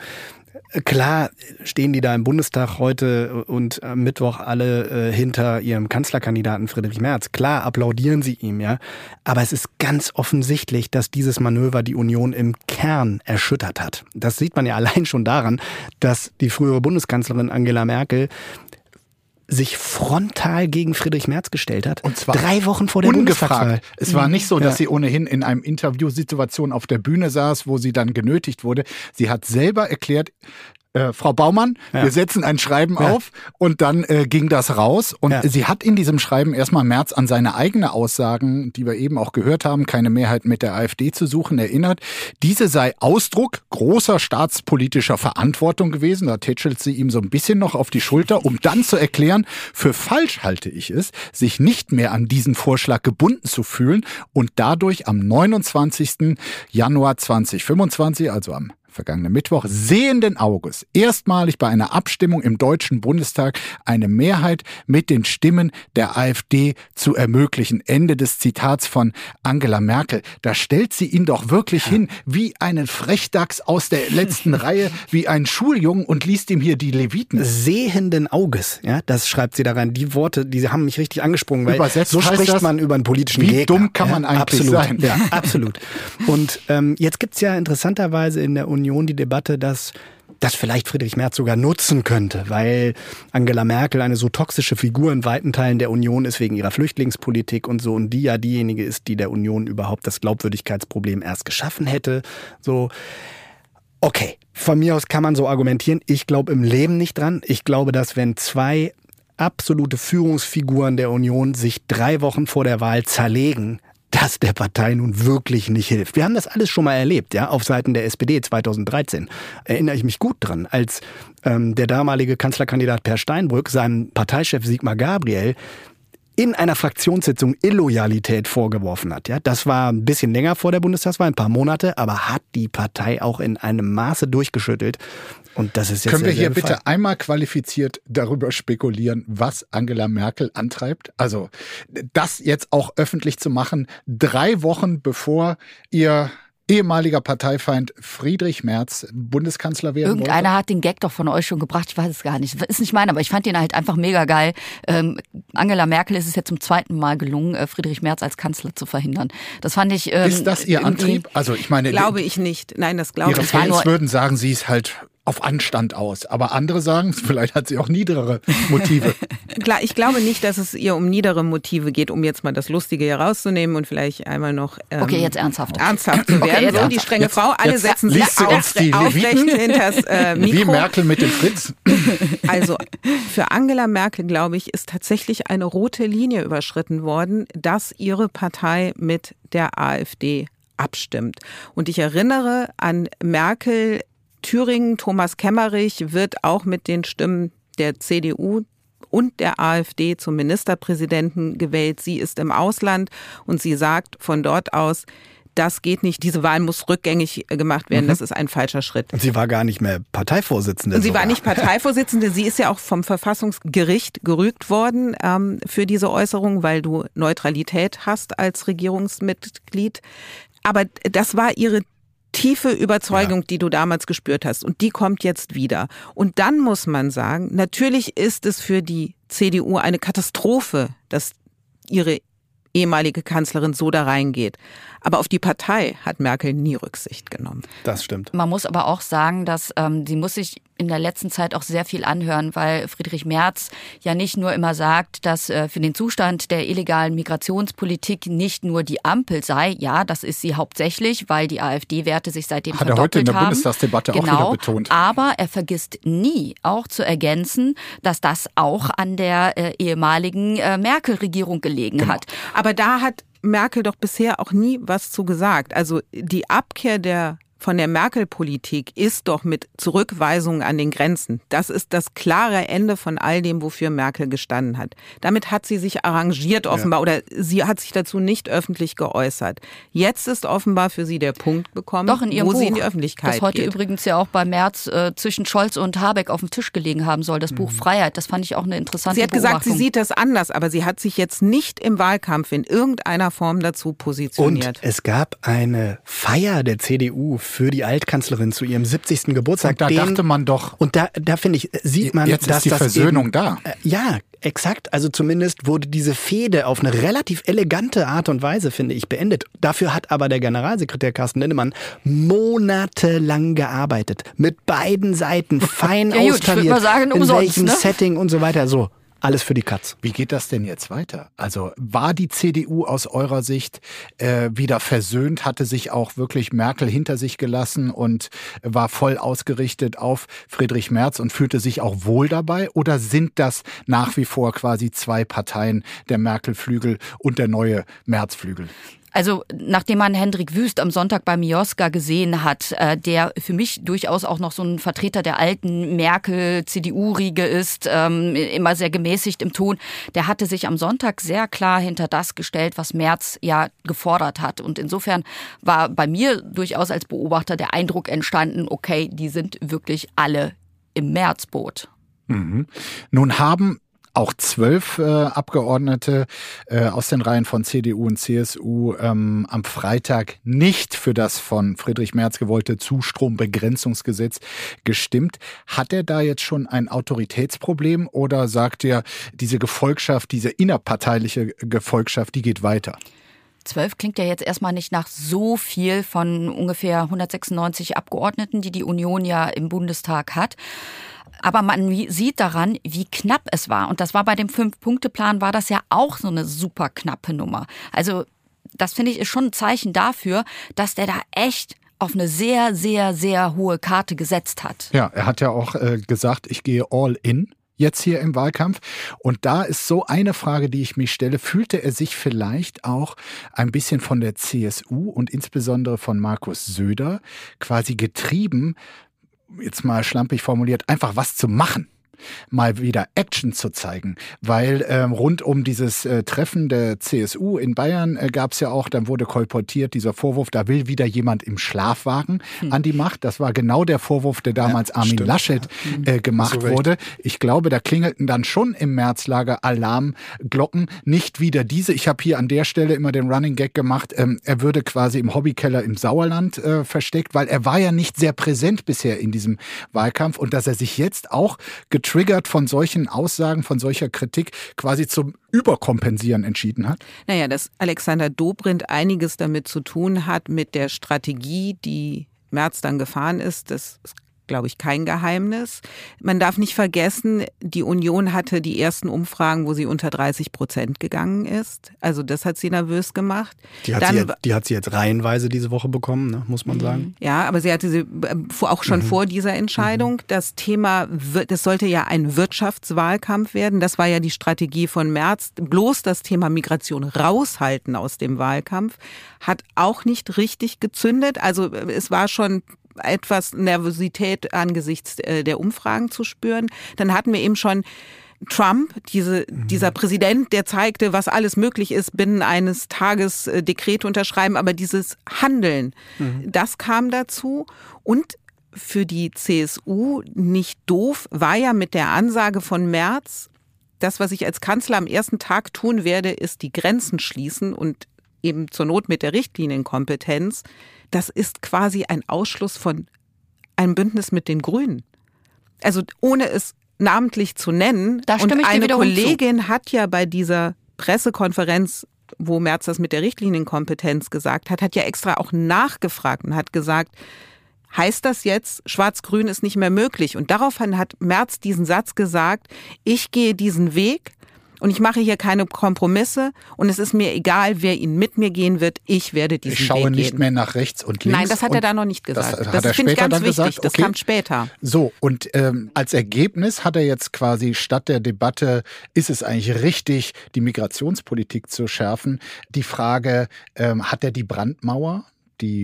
klar stehen die da im Bundestag heute und am Mittwoch alle hinter ihrem Kanzlerkandidaten Friedrich Merz. Klar applaudieren sie ihm, ja. Aber es ist ganz offensichtlich, dass dieses Manöver die Union im Kern erschüttert hat. Das sieht man ja allein schon daran, dass die frühere Bundeskanzlerin Angela Merkel sich frontal gegen Friedrich Merz gestellt hat. Und zwar 3 Wochen vor der Bundestagswahl. Es war nicht so, dass sie ohnehin in einem Interviewsituation auf der Bühne saß, wo sie dann genötigt wurde. Sie hat selber erklärt, Frau Baumann, wir setzen ein Schreiben auf und dann ging das raus. Und sie hat in diesem Schreiben erstmal Merz an seine eigenen Aussagen, die wir eben auch gehört haben, keine Mehrheit mit der AfD zu suchen, erinnert. Diese sei Ausdruck großer staatspolitischer Verantwortung gewesen. Da tätschelt sie ihm so ein bisschen noch auf die Schulter, um dann zu erklären, für falsch halte ich es, sich nicht mehr an diesen Vorschlag gebunden zu fühlen und dadurch am 29. Januar 2025, also am vergangenen Mittwoch, sehenden Auges erstmalig bei einer Abstimmung im Deutschen Bundestag eine Mehrheit mit den Stimmen der AfD zu ermöglichen. Ende des Zitats von Angela Merkel. Da stellt sie ihn doch wirklich hin wie einen Frechdachs aus der letzten Reihe, wie einen Schuljungen und liest ihm hier die Leviten. Sehenden Auges, ja, das schreibt sie da rein. Die Worte, die haben mich richtig angesprungen, weil übersetzt so spricht das, man über einen politischen wie Gegner. Dumm kann man eigentlich sein. Ja, absolut. Und jetzt gibt's ja interessanterweise in der Union die Debatte, dass das vielleicht Friedrich Merz sogar nutzen könnte, weil Angela Merkel eine so toxische Figur in weiten Teilen der Union ist wegen ihrer Flüchtlingspolitik und so, und die ja diejenige ist, die der Union überhaupt das Glaubwürdigkeitsproblem erst geschaffen hätte. So, okay, von mir aus kann man so argumentieren. Ich glaube im Leben nicht dran. Ich glaube, dass wenn 2 absolute Führungsfiguren der Union sich 3 Wochen vor der Wahl zerlegen, das der Partei nun wirklich nicht hilft. Wir haben das alles schon mal erlebt, ja, auf Seiten der SPD 2013. Erinnere ich mich gut dran, als der damalige Kanzlerkandidat Per Steinbrück seinem Parteichef Sigmar Gabriel in einer Fraktionssitzung Illoyalität vorgeworfen hat. Ja, das war ein bisschen länger vor der Bundestagswahl, ein paar Monate, aber hat die Partei auch in einem Maße durchgeschüttelt. Und das ist jetzt Können wir hier bitte einmal qualifiziert darüber spekulieren, was Angela Merkel antreibt? Also das jetzt auch öffentlich zu machen, 3 Wochen bevor ihr ehemaliger Parteifeind Friedrich Merz Bundeskanzler werden wollte. Irgendeiner hat den Gag doch von euch schon gebracht, ich weiß es gar nicht. Ist nicht meiner, aber ich fand ihn halt einfach mega geil. Angela Merkel ist es jetzt zum 2. Mal gelungen, Friedrich Merz als Kanzler zu verhindern. Das fand ich... ist das ihr Antrieb? Also ich meine... Glaube ich nicht. Nein, das glaube ich nicht. Ihre Fans würden sagen, sie ist halt auf Anstand aus. Aber andere sagen, vielleicht hat sie auch niedrigere Motive. Klar, ich glaube nicht, dass es ihr um niedere Motive geht, um jetzt mal das Lustige hier rauszunehmen und vielleicht einmal noch okay, jetzt ernsthaft zu werden. Okay, so, die strenge Frau, alle setzen sich aufrecht hinters Mikro. Wie Merkel mit dem Fritz. Also für Angela Merkel, glaube ich, ist tatsächlich eine rote Linie überschritten worden, dass ihre Partei mit der AfD abstimmt. Und ich erinnere an Merkel, Thüringen, Thomas Kemmerich wird auch mit den Stimmen der CDU und der AfD zum Ministerpräsidenten gewählt. Sie ist im Ausland und sie sagt von dort aus, das geht nicht, diese Wahl muss rückgängig gemacht werden, das ist ein falscher Schritt. Und sie war gar nicht mehr Parteivorsitzende. Und sie war nicht Parteivorsitzende, sie ist ja auch vom Verfassungsgericht gerügt worden für diese Äußerung, weil du Neutralität hast als Regierungsmitglied. Aber das war ihre tiefe Überzeugung, die du damals gespürt hast. Und die kommt jetzt wieder. Und dann muss man sagen, natürlich ist es für die CDU eine Katastrophe, dass ihre ehemalige Kanzlerin so da reingeht. Aber auf die Partei hat Merkel nie Rücksicht genommen. Das stimmt. Man muss aber auch sagen, dass sie muss sich in der letzten Zeit auch sehr viel anhören, weil Friedrich Merz ja nicht nur immer sagt, dass für den Zustand der illegalen Migrationspolitik nicht nur die Ampel sei. Ja, das ist sie hauptsächlich, weil die AfD-Werte sich seitdem verdoppelt haben. Hat er heute in der Bundestagsdebatte auch wieder betont. Aber er vergisst nie, auch zu ergänzen, dass das auch an der ehemaligen Merkel-Regierung gelegen hat. Aber da hat Merkel doch bisher auch nie was zu gesagt. Also die Abkehr der von der Merkel-Politik ist doch mit Zurückweisungen an den Grenzen. Das ist das klare Ende von all dem, wofür Merkel gestanden hat. Damit hat sie sich arrangiert offenbar oder sie hat sich dazu nicht öffentlich geäußert. Jetzt ist offenbar für sie der Punkt gekommen, doch in ihrem wo Buch, sie in die Öffentlichkeit das heute geht. Übrigens ja auch bei Merz zwischen Scholz und Habeck auf dem Tisch gelegen haben soll, das Buch Freiheit. Das fand ich auch eine interessante Sie hat gesagt, Beobachtung. sie sieht das anders, aber sie hat sich jetzt nicht im Wahlkampf in irgendeiner Form dazu positioniert. Und es gab eine Feier der CDU für die Altkanzlerin zu ihrem 70. Geburtstag. Und da dachte man doch... Und da finde ich, sieht man, jetzt dass ist die das Versöhnung eben, da. Ja, exakt. Also zumindest wurde diese Fehde auf eine relativ elegante Art und Weise, finde ich, beendet. Dafür hat aber der Generalsekretär Carsten Linnemann monatelang gearbeitet. Mit beiden Seiten fein ja, gut, austariert. ich würd mal sagen, in umsonst, welchem ne? Setting und so weiter. So. Alles für die Katz. Wie geht das denn jetzt weiter? Also war die CDU aus eurer Sicht wieder versöhnt, hatte sich auch wirklich Merkel hinter sich gelassen und war voll ausgerichtet auf Friedrich Merz und fühlte sich auch wohl dabei? Oder sind das nach wie vor quasi zwei Parteien, der Merkel-Flügel und der neue Merz-Flügel? Also nachdem man Hendrik Wüst am Sonntag bei Mioska gesehen hat, der für mich durchaus auch noch so ein Vertreter der alten Merkel-CDU-Riege ist, immer sehr gemäßigt im Ton, der hatte sich am Sonntag sehr klar hinter das gestellt, was Merz ja gefordert hat. Und insofern war bei mir durchaus als Beobachter der Eindruck entstanden, okay, die sind wirklich alle im Märzboot. Mhm. Nun haben auch 12 Abgeordnete aus den Reihen von CDU und CSU am Freitag nicht für das von Friedrich Merz gewollte Zustrombegrenzungsgesetz gestimmt. Hat er da jetzt schon ein Autoritätsproblem oder sagt er, diese Gefolgschaft, diese innerparteiliche Gefolgschaft, die geht weiter? 12 klingt ja jetzt erstmal nicht nach so viel von ungefähr 196 Abgeordneten, die die Union ja im Bundestag hat. Aber man sieht daran, wie knapp es war. Und das war bei dem 5-Punkte-Plan, war das ja auch so eine super knappe Nummer. Also das finde ich ist schon ein Zeichen dafür, dass der da echt auf eine sehr, sehr, sehr hohe Karte gesetzt hat. Ja, er hat ja auch gesagt, ich gehe all in. Jetzt hier im Wahlkampf. Und da ist so eine Frage, die ich mich stelle. Fühlte er sich vielleicht auch ein bisschen von der CSU und insbesondere von Markus Söder quasi getrieben, jetzt mal schlampig formuliert, einfach was zu machen? Mal wieder Action zu zeigen, weil rund um dieses Treffen der CSU in Bayern gab es ja auch, dann wurde kolportiert, dieser Vorwurf, da will wieder jemand im Schlafwagen an die Macht. Das war genau der Vorwurf, der damals Armin Laschet gemacht wurde. Ich glaube, da klingelten dann schon im Märzlager Alarmglocken. Nicht wieder diese. Ich habe hier an der Stelle immer den Running Gag gemacht, er würde quasi im Hobbykeller im Sauerland versteckt, weil er war ja nicht sehr präsent bisher in diesem Wahlkampf und dass er sich jetzt auch getriggert von solchen Aussagen, von solcher Kritik quasi zum Überkompensieren entschieden hat? Naja, dass Alexander Dobrindt einiges damit zu tun hat, mit der Strategie, die Merz dann gefahren ist, das ist, glaube ich, kein Geheimnis. Man darf nicht vergessen, die Union hatte die ersten Umfragen, wo sie unter 30% gegangen ist. Also das hat sie nervös gemacht. Die hat sie jetzt reihenweise diese Woche bekommen, ne, muss man sagen. Ja, aber sie hatte sie auch schon vor dieser Entscheidung. Das Thema, das sollte ja ein Wirtschaftswahlkampf werden. Das war ja die Strategie von Merz. Bloß das Thema Migration raushalten aus dem Wahlkampf hat auch nicht richtig gezündet. Also es war schon etwas Nervosität angesichts der Umfragen zu spüren. Dann hatten wir eben schon Trump, dieser Präsident, der zeigte, was alles möglich ist, binnen eines Tages Dekrete unterschreiben. Aber dieses Handeln, das kam dazu. Und für die CSU nicht doof war ja mit der Ansage von Merz, das, was ich als Kanzler am ersten Tag tun werde, ist die Grenzen schließen und eben zur Not mit der Richtlinienkompetenz. Das ist quasi ein Ausschluss von einem Bündnis mit den Grünen. Also ohne es namentlich zu nennen. Da stimme und ich dir eine wiederum Kollegin hat ja bei dieser Pressekonferenz, wo Merz das mit der Richtlinienkompetenz gesagt hat, hat ja extra auch nachgefragt und hat gesagt, heißt das jetzt, Schwarz-Grün ist nicht mehr möglich? Und daraufhin hat Merz diesen Satz gesagt, ich gehe diesen Weg und ich mache hier keine Kompromisse und es ist mir egal, wer ihn mit mir gehen wird, ich werde diesen Weg gehen. Ich schaue nicht mehr nach rechts und links. Nein, das hat er da noch nicht gesagt. Das finde ich ganz wichtig, gesagt? Das kam später. So, und als Ergebnis hat er jetzt quasi statt der Debatte, ist es eigentlich richtig, die Migrationspolitik zu schärfen, die Frage, hat er die Brandmauer, die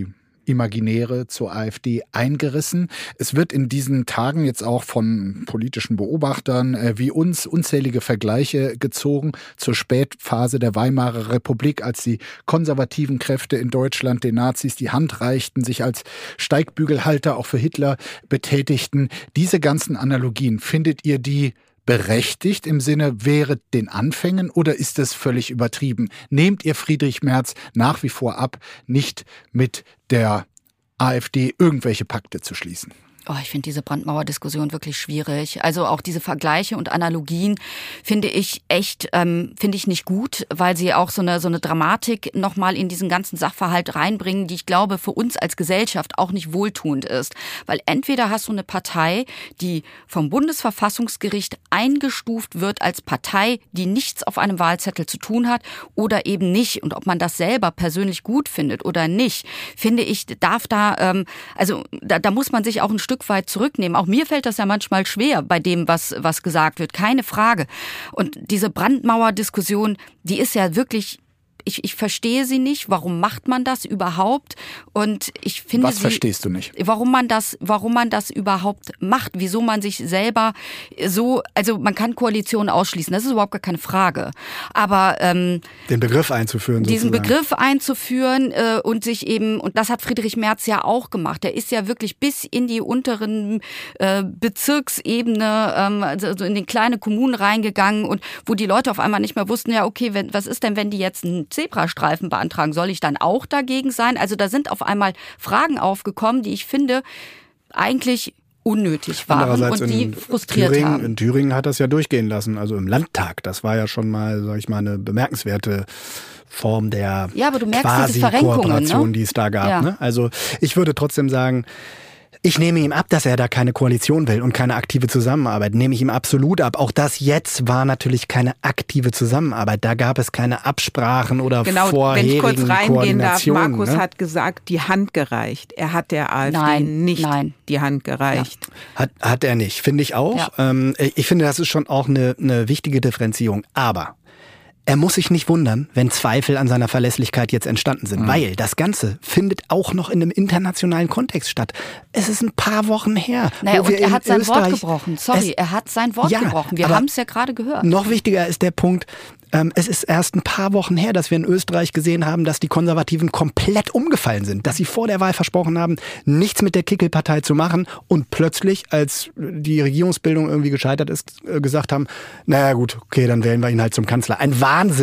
Imaginäre zur AfD eingerissen. Es wird in diesen Tagen jetzt auch von politischen Beobachtern wie uns unzählige Vergleiche gezogen zur Spätphase der Weimarer Republik, als die konservativen Kräfte in Deutschland den Nazis die Hand reichten, sich als Steigbügelhalter auch für Hitler betätigten. Diese ganzen Analogien, findet ihr die berechtigt im Sinne wäre den Anfängen oder ist es völlig übertrieben? Nehmt ihr Friedrich Merz nach wie vor ab, nicht mit der AfD irgendwelche Pakte zu schließen? Oh, ich finde diese Brandmauer-Diskussion wirklich schwierig. Also auch diese Vergleiche und Analogien finde ich echt, finde ich nicht gut, weil sie auch so eine Dramatik nochmal in diesen ganzen Sachverhalt reinbringen, die ich glaube für uns als Gesellschaft auch nicht wohltuend ist. Weil entweder hast du eine Partei, die vom Bundesverfassungsgericht eingestuft wird als Partei, die nichts auf einem Wahlzettel zu tun hat oder eben nicht. Und ob man das selber persönlich gut findet oder nicht, finde ich, darf da, da muss man sich auch ein Stück weit zurücknehmen. Auch mir fällt das ja manchmal schwer bei dem, was gesagt wird. Keine Frage. Und diese Brandmauer-Diskussion, die ist ja wirklich, ich verstehe sie nicht. Warum macht man das überhaupt? Und ich finde Was verstehst du nicht? Warum man das überhaupt macht? Wieso man sich selber so, also man kann Koalitionen ausschließen, das ist überhaupt gar keine Frage. Aber den Begriff einzuführen, diesen sozusagen. Begriff einzuführen und sich eben, und das hat Friedrich Merz ja auch gemacht. Er ist ja wirklich bis in die unteren Bezirksebene, also in den kleinen Kommunen reingegangen und wo die Leute auf einmal nicht mehr wussten, ja okay, was ist denn, wenn die jetzt einen Zebrastreifen beantragen, soll ich dann auch dagegen sein? Also da sind auf einmal Fragen aufgekommen, die ich finde eigentlich unnötig waren und die frustriert haben. In Thüringen hat das ja durchgehen lassen, also im Landtag. Das war ja schon mal, sag ich mal, eine bemerkenswerte Form der Quasi-Kooperation, die es da gab. Ja. Ne? Also ich würde trotzdem sagen, ich nehme ihm ab, dass er da keine Koalition will und keine aktive Zusammenarbeit. Nehme ich ihm absolut ab. Auch das jetzt war natürlich keine aktive Zusammenarbeit. Da gab es keine Absprachen oder vorherigen wenn ich kurz reingehen darf, Markus ne? hat gesagt, die Hand gereicht. Er hat der AfD nicht die Hand gereicht. Ja. Hat er nicht, finde ich auch. Ja. Ich finde, das ist schon auch eine wichtige Differenzierung. Aber er muss sich nicht wundern, wenn Zweifel an seiner Verlässlichkeit jetzt entstanden sind, weil das Ganze findet auch noch in einem internationalen Kontext statt. Es ist ein paar Wochen her. Naja, und er hat sein Wort gebrochen. Er hat sein Wort gebrochen. Wir haben es ja gerade gehört. Noch wichtiger ist der Punkt, es ist erst ein paar Wochen her, dass wir in Österreich gesehen haben, dass die Konservativen komplett umgefallen sind. Dass sie vor der Wahl versprochen haben, nichts mit der Kickel-Partei zu machen und plötzlich, als die Regierungsbildung irgendwie gescheitert ist, gesagt haben, naja gut, okay, dann wählen wir ihn halt zum Kanzler. Ein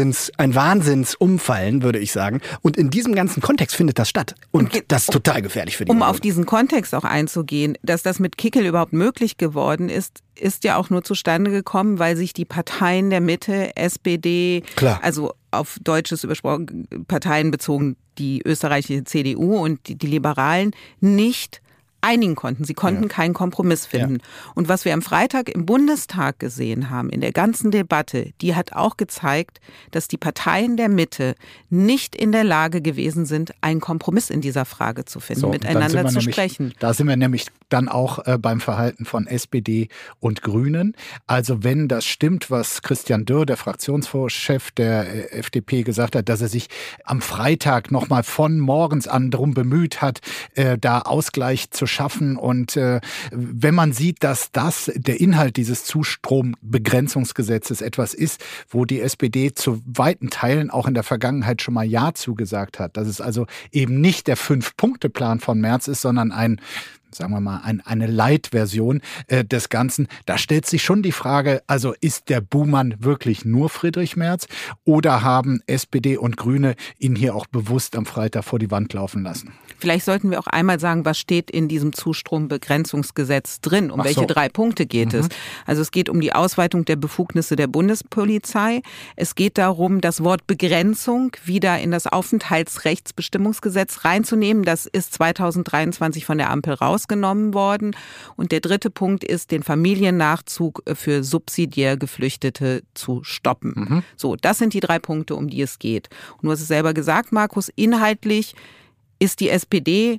Wahnsinnsumfallen, würde ich sagen. Und in diesem ganzen Kontext findet das statt. Und das ist total gefährlich für die Union. Auf diesen Kontext auch einzugehen, dass das mit Kickel überhaupt möglich geworden ist ja auch nur zustande gekommen, weil sich die Parteien der Mitte, SPD, also auf Deutsches übersprochen, Parteien bezogen, die österreichische CDU und die Liberalen, nicht einigen konnten. Sie konnten keinen Kompromiss finden. Ja. Und was wir am Freitag im Bundestag gesehen haben, in der ganzen Debatte, die hat auch gezeigt, dass die Parteien der Mitte nicht in der Lage gewesen sind, einen Kompromiss in dieser Frage zu finden, miteinander zu sprechen. Da sind wir nämlich dann auch beim Verhalten von SPD und Grünen. Also wenn das stimmt, was Christian Dürr, der Fraktionschef der FDP, gesagt hat, dass er sich am Freitag nochmal von morgens an darum bemüht hat, da Ausgleich zu schaffen. Und wenn man sieht, dass das der Inhalt dieses Zustrombegrenzungsgesetzes etwas ist, wo die SPD zu weiten Teilen auch in der Vergangenheit schon mal Ja zugesagt hat, dass es also eben nicht der 5-Punkte-Plan von Merz ist, sondern sagen wir mal, eine Light-Version des Ganzen. Da stellt sich schon die Frage, also ist der Buhmann wirklich nur Friedrich Merz oder haben SPD und Grüne ihn hier auch bewusst am Freitag vor die Wand laufen lassen? Vielleicht sollten wir auch einmal sagen, was steht in diesem Zustrombegrenzungsgesetz drin? Um welche 3 Punkte geht es? Also es geht um die Ausweitung der Befugnisse der Bundespolizei. Es geht darum, das Wort Begrenzung wieder in das Aufenthaltsrechtsbestimmungsgesetz reinzunehmen. Das ist 2023 von der Ampel rausgenommen worden. Und der 3. Punkt ist, den Familiennachzug für subsidiär Geflüchtete zu stoppen. So, das sind die 3 Punkte, um die es geht. Und du hast es selber gesagt, Markus, inhaltlich ist die SPD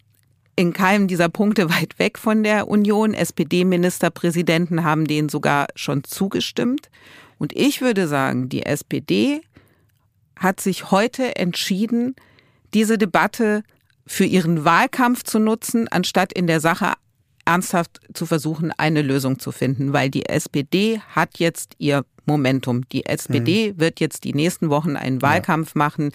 in keinem dieser Punkte weit weg von der Union. SPD-Ministerpräsidenten haben denen sogar schon zugestimmt. Und ich würde sagen, die SPD hat sich heute entschieden, diese Debatte für ihren Wahlkampf zu nutzen, anstatt in der Sache ernsthaft zu versuchen, eine Lösung zu finden. Weil die SPD hat jetzt ihr Momentum. Die SPD wird jetzt die nächsten Wochen einen Wahlkampf machen.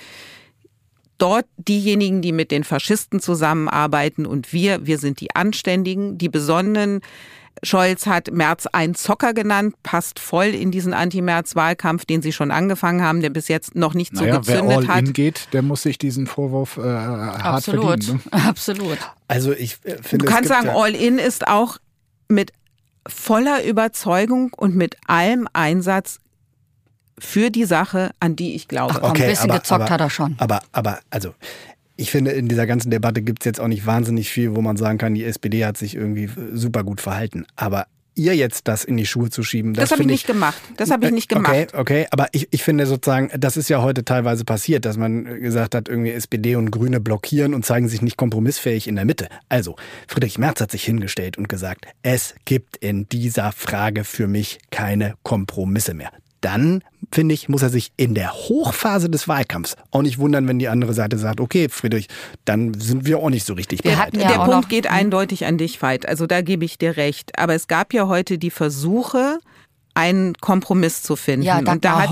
Dort diejenigen, die mit den Faschisten zusammenarbeiten und wir sind die Anständigen, die Besonnenen. Scholz hat Merz einen Zocker genannt, passt voll in diesen Anti-Merz-Wahlkampf, den sie schon angefangen haben, der bis jetzt noch nicht so gezündet wer hat. all in geht, der muss sich diesen Vorwurf hart verdienen. Ne? Absolut. Also ich finde, du kannst sagen, all in ist auch mit voller Überzeugung und mit allem Einsatz für die Sache, an die ich glaube. Ach, ein bisschen gezockt hat er schon. Aber also ich finde, in dieser ganzen Debatte gibt es jetzt auch nicht wahnsinnig viel, wo man sagen kann, die SPD hat sich irgendwie super gut verhalten. Aber ihr jetzt das in die Schuhe zu schieben, das habe ich nicht gemacht. Das habe ich nicht gemacht. Okay, aber ich finde sozusagen, das ist ja heute teilweise passiert, dass man gesagt hat, irgendwie SPD und Grüne blockieren und zeigen sich nicht kompromissfähig in der Mitte. Also, Friedrich Merz hat sich hingestellt und gesagt, es gibt in dieser Frage für mich keine Kompromisse mehr. Dann, finde ich, muss er sich in der Hochphase des Wahlkampfs auch nicht wundern, wenn die andere Seite sagt, okay, Friedrich, dann sind wir auch nicht so richtig bereit. Der Punkt geht eindeutig an dich, Veit. Also da gebe ich dir recht. Aber es gab ja heute die Versuche, einen Kompromiss zu finden. Ja, und da hat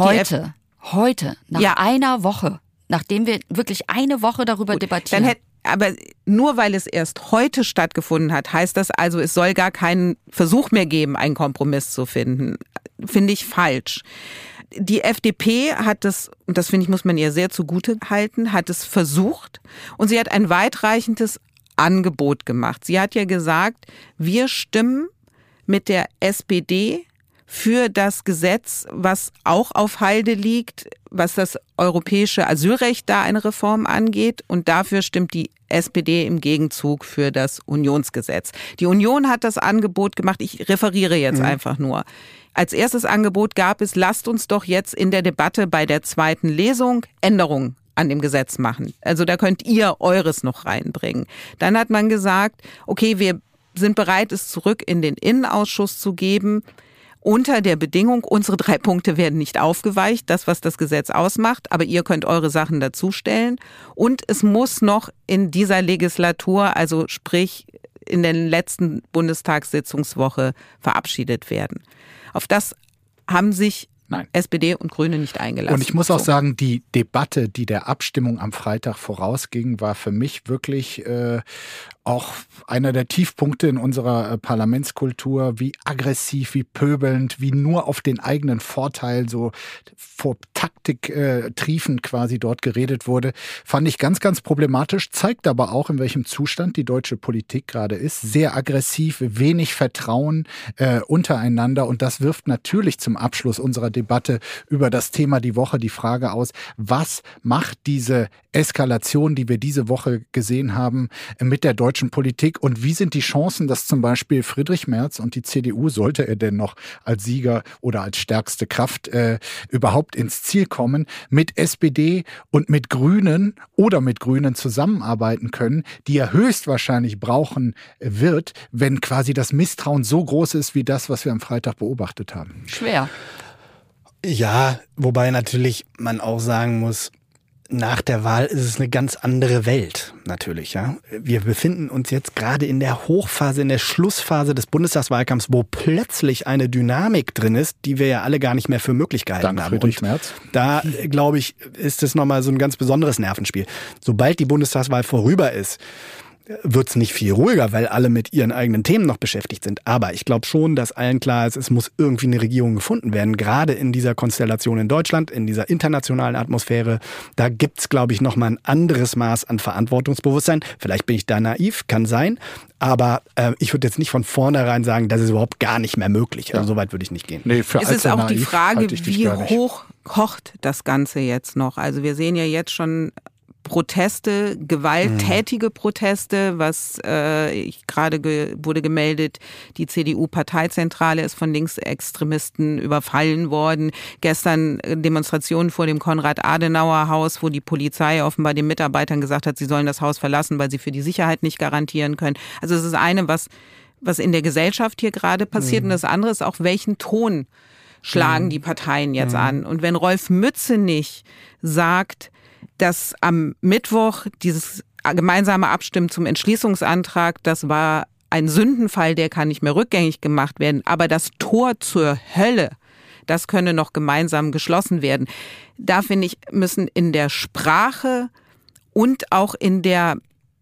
heute, nach einer Woche, nachdem wir wirklich eine Woche darüber debattieren. Aber nur weil es erst heute stattgefunden hat, heißt das also, es soll gar keinen Versuch mehr geben, einen Kompromiss zu finden. Finde ich falsch. Die FDP hat es, und das finde ich, muss man ihr sehr zugute halten, hat es versucht und sie hat ein weitreichendes Angebot gemacht. Sie hat ja gesagt, wir stimmen mit der SPD für das Gesetz, was auch auf Halde liegt, was das europäische Asylrecht da eine Reform angeht. Und dafür stimmt die SPD im Gegenzug für das Unionsgesetz. Die Union hat das Angebot gemacht. Ich referiere jetzt einfach nur. Als erstes Angebot gab es, lasst uns doch jetzt in der Debatte bei der zweiten Lesung Änderungen an dem Gesetz machen. Also da könnt ihr eures noch reinbringen. Dann hat man gesagt, okay, wir sind bereit, es zurück in den Innenausschuss zu geben, unter der Bedingung, unsere 3 Punkte werden nicht aufgeweicht, das, was das Gesetz ausmacht, aber ihr könnt eure Sachen dazustellen. Und es muss noch in dieser Legislatur, also sprich in der letzten Bundestagssitzungswoche, verabschiedet werden. Auf das haben sich SPD und Grüne nicht eingelassen. Und ich muss auch sagen, die Debatte, die der Abstimmung am Freitag vorausging, war für mich wirklich auch einer der Tiefpunkte in unserer Parlamentskultur, wie aggressiv, wie pöbelnd, wie nur auf den eigenen Vorteil so vor Taktik triefend quasi dort geredet wurde, fand ich ganz, ganz problematisch, zeigt aber auch, in welchem Zustand die deutsche Politik gerade ist. Sehr aggressiv, wenig Vertrauen untereinander und das wirft natürlich zum Abschluss unserer Debatte über das Thema die Woche die Frage aus, was macht diese Eskalation, die wir diese Woche gesehen haben, mit der deutschen Politik und wie sind die Chancen, dass zum Beispiel Friedrich Merz und die CDU, sollte er denn noch als Sieger oder als stärkste Kraft überhaupt ins Ziel kommen, mit SPD und mit Grünen oder mit Grünen zusammenarbeiten können, die er höchstwahrscheinlich brauchen wird, wenn quasi das Misstrauen so groß ist wie das, was wir am Freitag beobachtet haben. Schwer. Ja, wobei natürlich man auch sagen muss, nach der Wahl ist es eine ganz andere Welt, natürlich. Ja. Wir befinden uns jetzt gerade in der Hochphase, in der Schlussphase des Bundestagswahlkampfs, wo plötzlich eine Dynamik drin ist, die wir ja alle gar nicht mehr für möglich gehalten haben. Friedrich Merz. Da, glaube ich, ist es nochmal so ein ganz besonderes Nervenspiel. Sobald die Bundestagswahl vorüber ist, wird es nicht viel ruhiger, weil alle mit ihren eigenen Themen noch beschäftigt sind. Aber ich glaube schon, dass allen klar ist, es muss irgendwie eine Regierung gefunden werden. Gerade in dieser Konstellation in Deutschland, in dieser internationalen Atmosphäre, da gibt es, glaube ich, nochmal ein anderes Maß an Verantwortungsbewusstsein. Vielleicht bin ich da naiv, kann sein. Aber ich würde jetzt nicht von vornherein sagen, das ist überhaupt gar nicht mehr möglich. Also so weit würde ich nicht gehen. Nee, es ist auch die Frage, wie hoch kocht das Ganze jetzt noch. Also wir sehen ja jetzt schon Proteste, gewalttätige Proteste, was wurde gemeldet, die CDU-Parteizentrale ist von Linksextremisten überfallen worden. Gestern Demonstrationen vor dem Konrad-Adenauer-Haus, wo die Polizei offenbar den Mitarbeitern gesagt hat, sie sollen das Haus verlassen, weil sie für die Sicherheit nicht garantieren können. Also es ist eine, was in der Gesellschaft hier gerade passiert und das andere ist auch, welchen Ton schlagen die Parteien jetzt an. Und wenn Rolf Mützenich sagt, dass am Mittwoch dieses gemeinsame Abstimmen zum Entschließungsantrag, das war ein Sündenfall, der kann nicht mehr rückgängig gemacht werden. Aber das Tor zur Hölle, das könne noch gemeinsam geschlossen werden. Da, finde ich, müssen in der Sprache und auch in der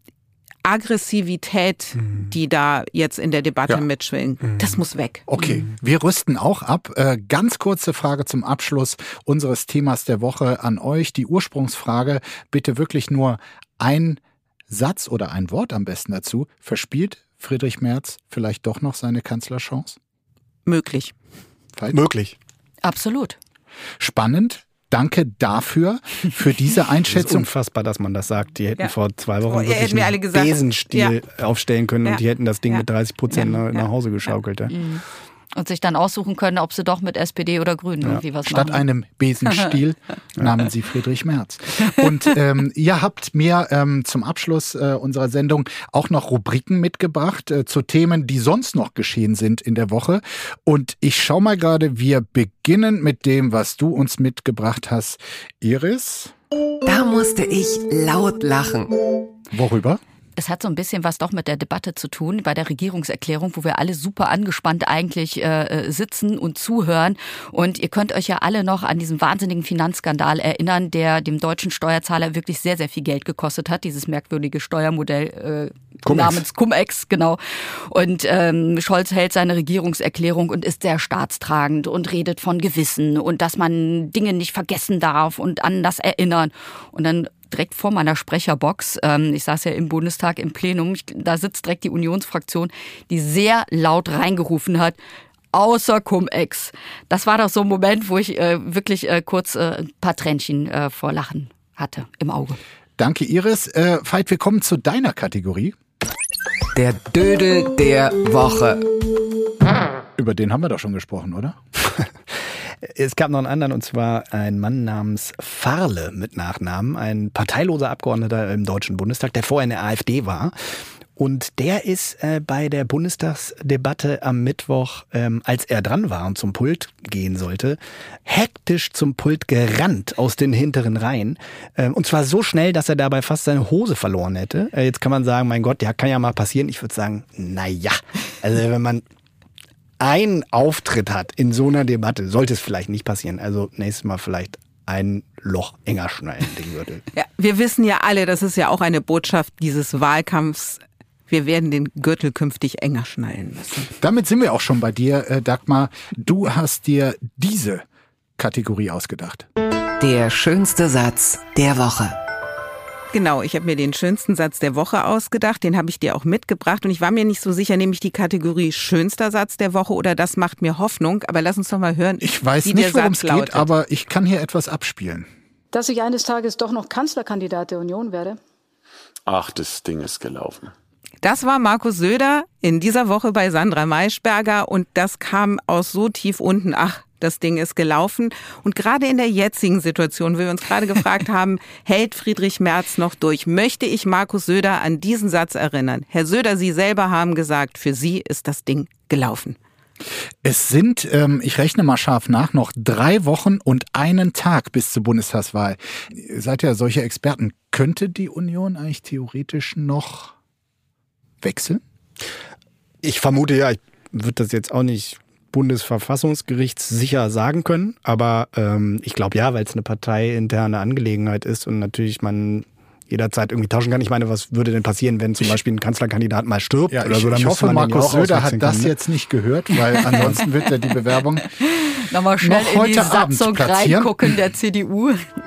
Aggressivität, die da jetzt in der Debatte mitschwingt, das muss weg. Okay, wir rüsten auch ab. Ganz kurze Frage zum Abschluss unseres Themas der Woche an euch. Die Ursprungsfrage, bitte wirklich nur ein Satz oder ein Wort am besten dazu. Verspielt Friedrich Merz vielleicht doch noch seine Kanzlerchance? Möglich. Veit? Möglich. Absolut. Spannend. Danke dafür, für diese Es ist Einschätzung. unfassbar, dass man das sagt. Die hätten vor 2 Wochen wirklich hätten wir alle einen gesagt. Besenstiel aufstellen können und die hätten das Ding Ja. mit 30% nach Hause geschaukelt. Ja. Und sich dann aussuchen können, ob sie doch mit SPD oder Grünen irgendwie was Statt machen. einem Besenstiel nahmen sie Friedrich Merz. Und ihr habt mir zum Abschluss unserer Sendung auch noch Rubriken mitgebracht zu Themen, die sonst noch geschehen sind in der Woche. Und ich schau mal gerade, wir beginnen mit dem, was du uns mitgebracht hast. Iris? Da musste ich laut lachen. Worüber? Es hat so ein bisschen was doch mit der Debatte zu tun, bei der Regierungserklärung, wo wir alle super angespannt eigentlich sitzen und zuhören. Und ihr könnt euch ja alle noch an diesen wahnsinnigen Finanzskandal erinnern, der dem deutschen Steuerzahler wirklich sehr, sehr viel Geld gekostet hat. Dieses merkwürdige Steuermodell namens Cum-Ex, genau. Und Scholz hält seine Regierungserklärung und ist sehr staatstragend und redet von Gewissen und dass man Dinge nicht vergessen darf und an das erinnern. Und dann direkt vor meiner Sprecherbox, ich saß ja im Bundestag im Plenum, da sitzt direkt die Unionsfraktion, die sehr laut reingerufen hat, außer Cum-Ex. Das war doch so ein Moment, wo ich wirklich kurz ein paar Tränchen vor Lachen hatte im Auge. Danke, Iris. Veit, wir kommen zu deiner Kategorie. Der Dödel der Woche. Über den haben wir doch schon gesprochen, oder? Es gab noch einen anderen, und zwar ein Mann namens Farle mit Nachnamen, ein parteiloser Abgeordneter im Deutschen Bundestag, der vorher in der AfD war. Und der ist bei der Bundestagsdebatte am Mittwoch, als er dran war und zum Pult gehen sollte, hektisch zum Pult gerannt aus den hinteren Reihen. Und zwar so schnell, dass er dabei fast seine Hose verloren hätte. Jetzt kann man sagen, mein Gott, ja, kann ja mal passieren. Ich würde sagen, naja, also wenn man einen Auftritt hat in so einer Debatte, sollte es vielleicht nicht passieren. Also nächstes Mal vielleicht ein Loch enger schneiden, den Gürtel. Ja, wir wissen ja alle, das ist ja auch eine Botschaft dieses Wahlkampfs, wir werden den Gürtel künftig enger schnallen müssen. Damit sind wir auch schon bei dir, Dagmar. Du hast dir diese Kategorie ausgedacht. Der schönste Satz der Woche. Genau, ich habe mir den schönsten Satz der Woche ausgedacht, den habe ich dir auch mitgebracht und ich war mir nicht so sicher, nehme ich die Kategorie schönster Satz der Woche oder das macht mir Hoffnung, aber lass uns doch mal hören, Ich weiß wie nicht, der worum es Satz geht, lautet. aber ich kann hier etwas abspielen. Dass ich eines Tages doch noch Kanzlerkandidat der Union werde? Ach, das Ding ist gelaufen. Das war Markus Söder in dieser Woche bei Sandra Maischberger und das kam aus so tief unten, ach, das Ding ist gelaufen. Und gerade in der jetzigen Situation, wo wir uns gerade gefragt haben, hält Friedrich Merz noch durch? Möchte ich Markus Söder an diesen Satz erinnern? Herr Söder, Sie selber haben gesagt, für Sie ist das Ding gelaufen. Es sind, ich rechne mal scharf nach, noch 3 Wochen und einen Tag bis zur Bundestagswahl. Ihr seid ja solche Experten. Könnte die Union eigentlich theoretisch noch wechseln? Ich vermute ja, ich würde das jetzt auch nicht Bundesverfassungsgerichtssicher sagen können, aber ich glaube ja, weil es eine parteiinterne Angelegenheit ist und natürlich man jederzeit irgendwie tauschen kann. Ich meine, was würde denn passieren, wenn zum Beispiel ein Kanzlerkandidat mal stirbt? Ja, oder so? Dann ich müsste hoffe, man den ja Markus auch Söder auswechseln hat das können, ne? jetzt nicht gehört, weil ansonsten wird er die Bewerbung Nochmal schnell noch in die heute Abend Satzung platzieren. reingucken der CDU.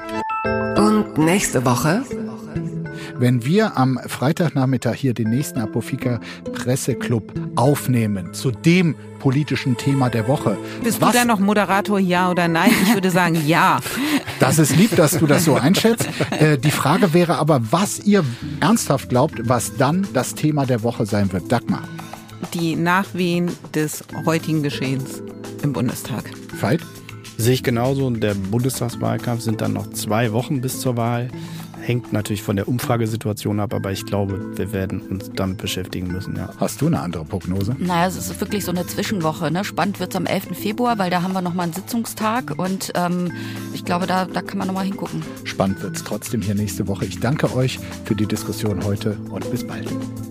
Und nächste Woche? Wenn wir am Freitagnachmittag hier den nächsten Apofika Presseclub aufnehmen, zu dem politischen Thema der Woche. Bist du dann noch Moderator, ja oder nein? Ich würde sagen, ja. Das ist lieb, dass du das so einschätzt. Die Frage wäre aber, was ihr ernsthaft glaubt, was dann das Thema der Woche sein wird. Dagmar. Die Nachwehen des heutigen Geschehens im Bundestag. Veit? Sehe ich genauso. Und der Bundestagswahlkampf sind dann noch 2 Wochen bis zur Wahl. hängt natürlich von der Umfragesituation ab, aber ich glaube, wir werden uns damit beschäftigen müssen. Ja. Hast du eine andere Prognose? Naja, es ist wirklich so eine Zwischenwoche. Ne? Spannend wird es am 11. Februar, weil da haben wir nochmal einen Sitzungstag und ich glaube, da kann man nochmal hingucken. Spannend wird es trotzdem hier nächste Woche. Ich danke euch für die Diskussion heute und bis bald.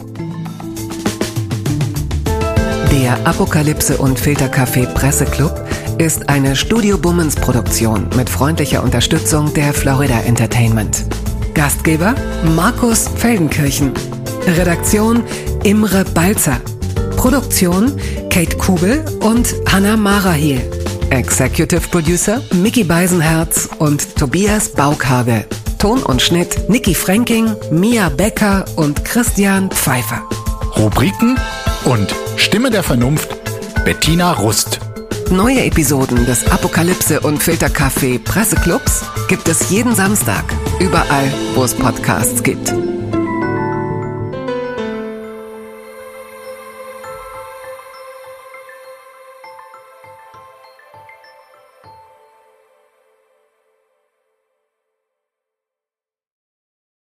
Der Apokalypse und Filtercafé Presseclub ist eine Studio Bummens Produktion mit freundlicher Unterstützung der Florida Entertainment. Gastgeber Markus Feldenkirchen. Redaktion Imre Balzer. Produktion Kate Kubel und Hannah Marahiel. Executive Producer Micky Beisenherz und Tobias Baukhage. Ton und Schnitt Niki Fränking, Mia Becker und Christian Pfeiffer. Rubriken und Stimme der Vernunft Bettina Rust. Neue Episoden des Apokalypse und Filtercafé Presseclubs gibt es jeden Samstag, überall, wo es Podcasts gibt.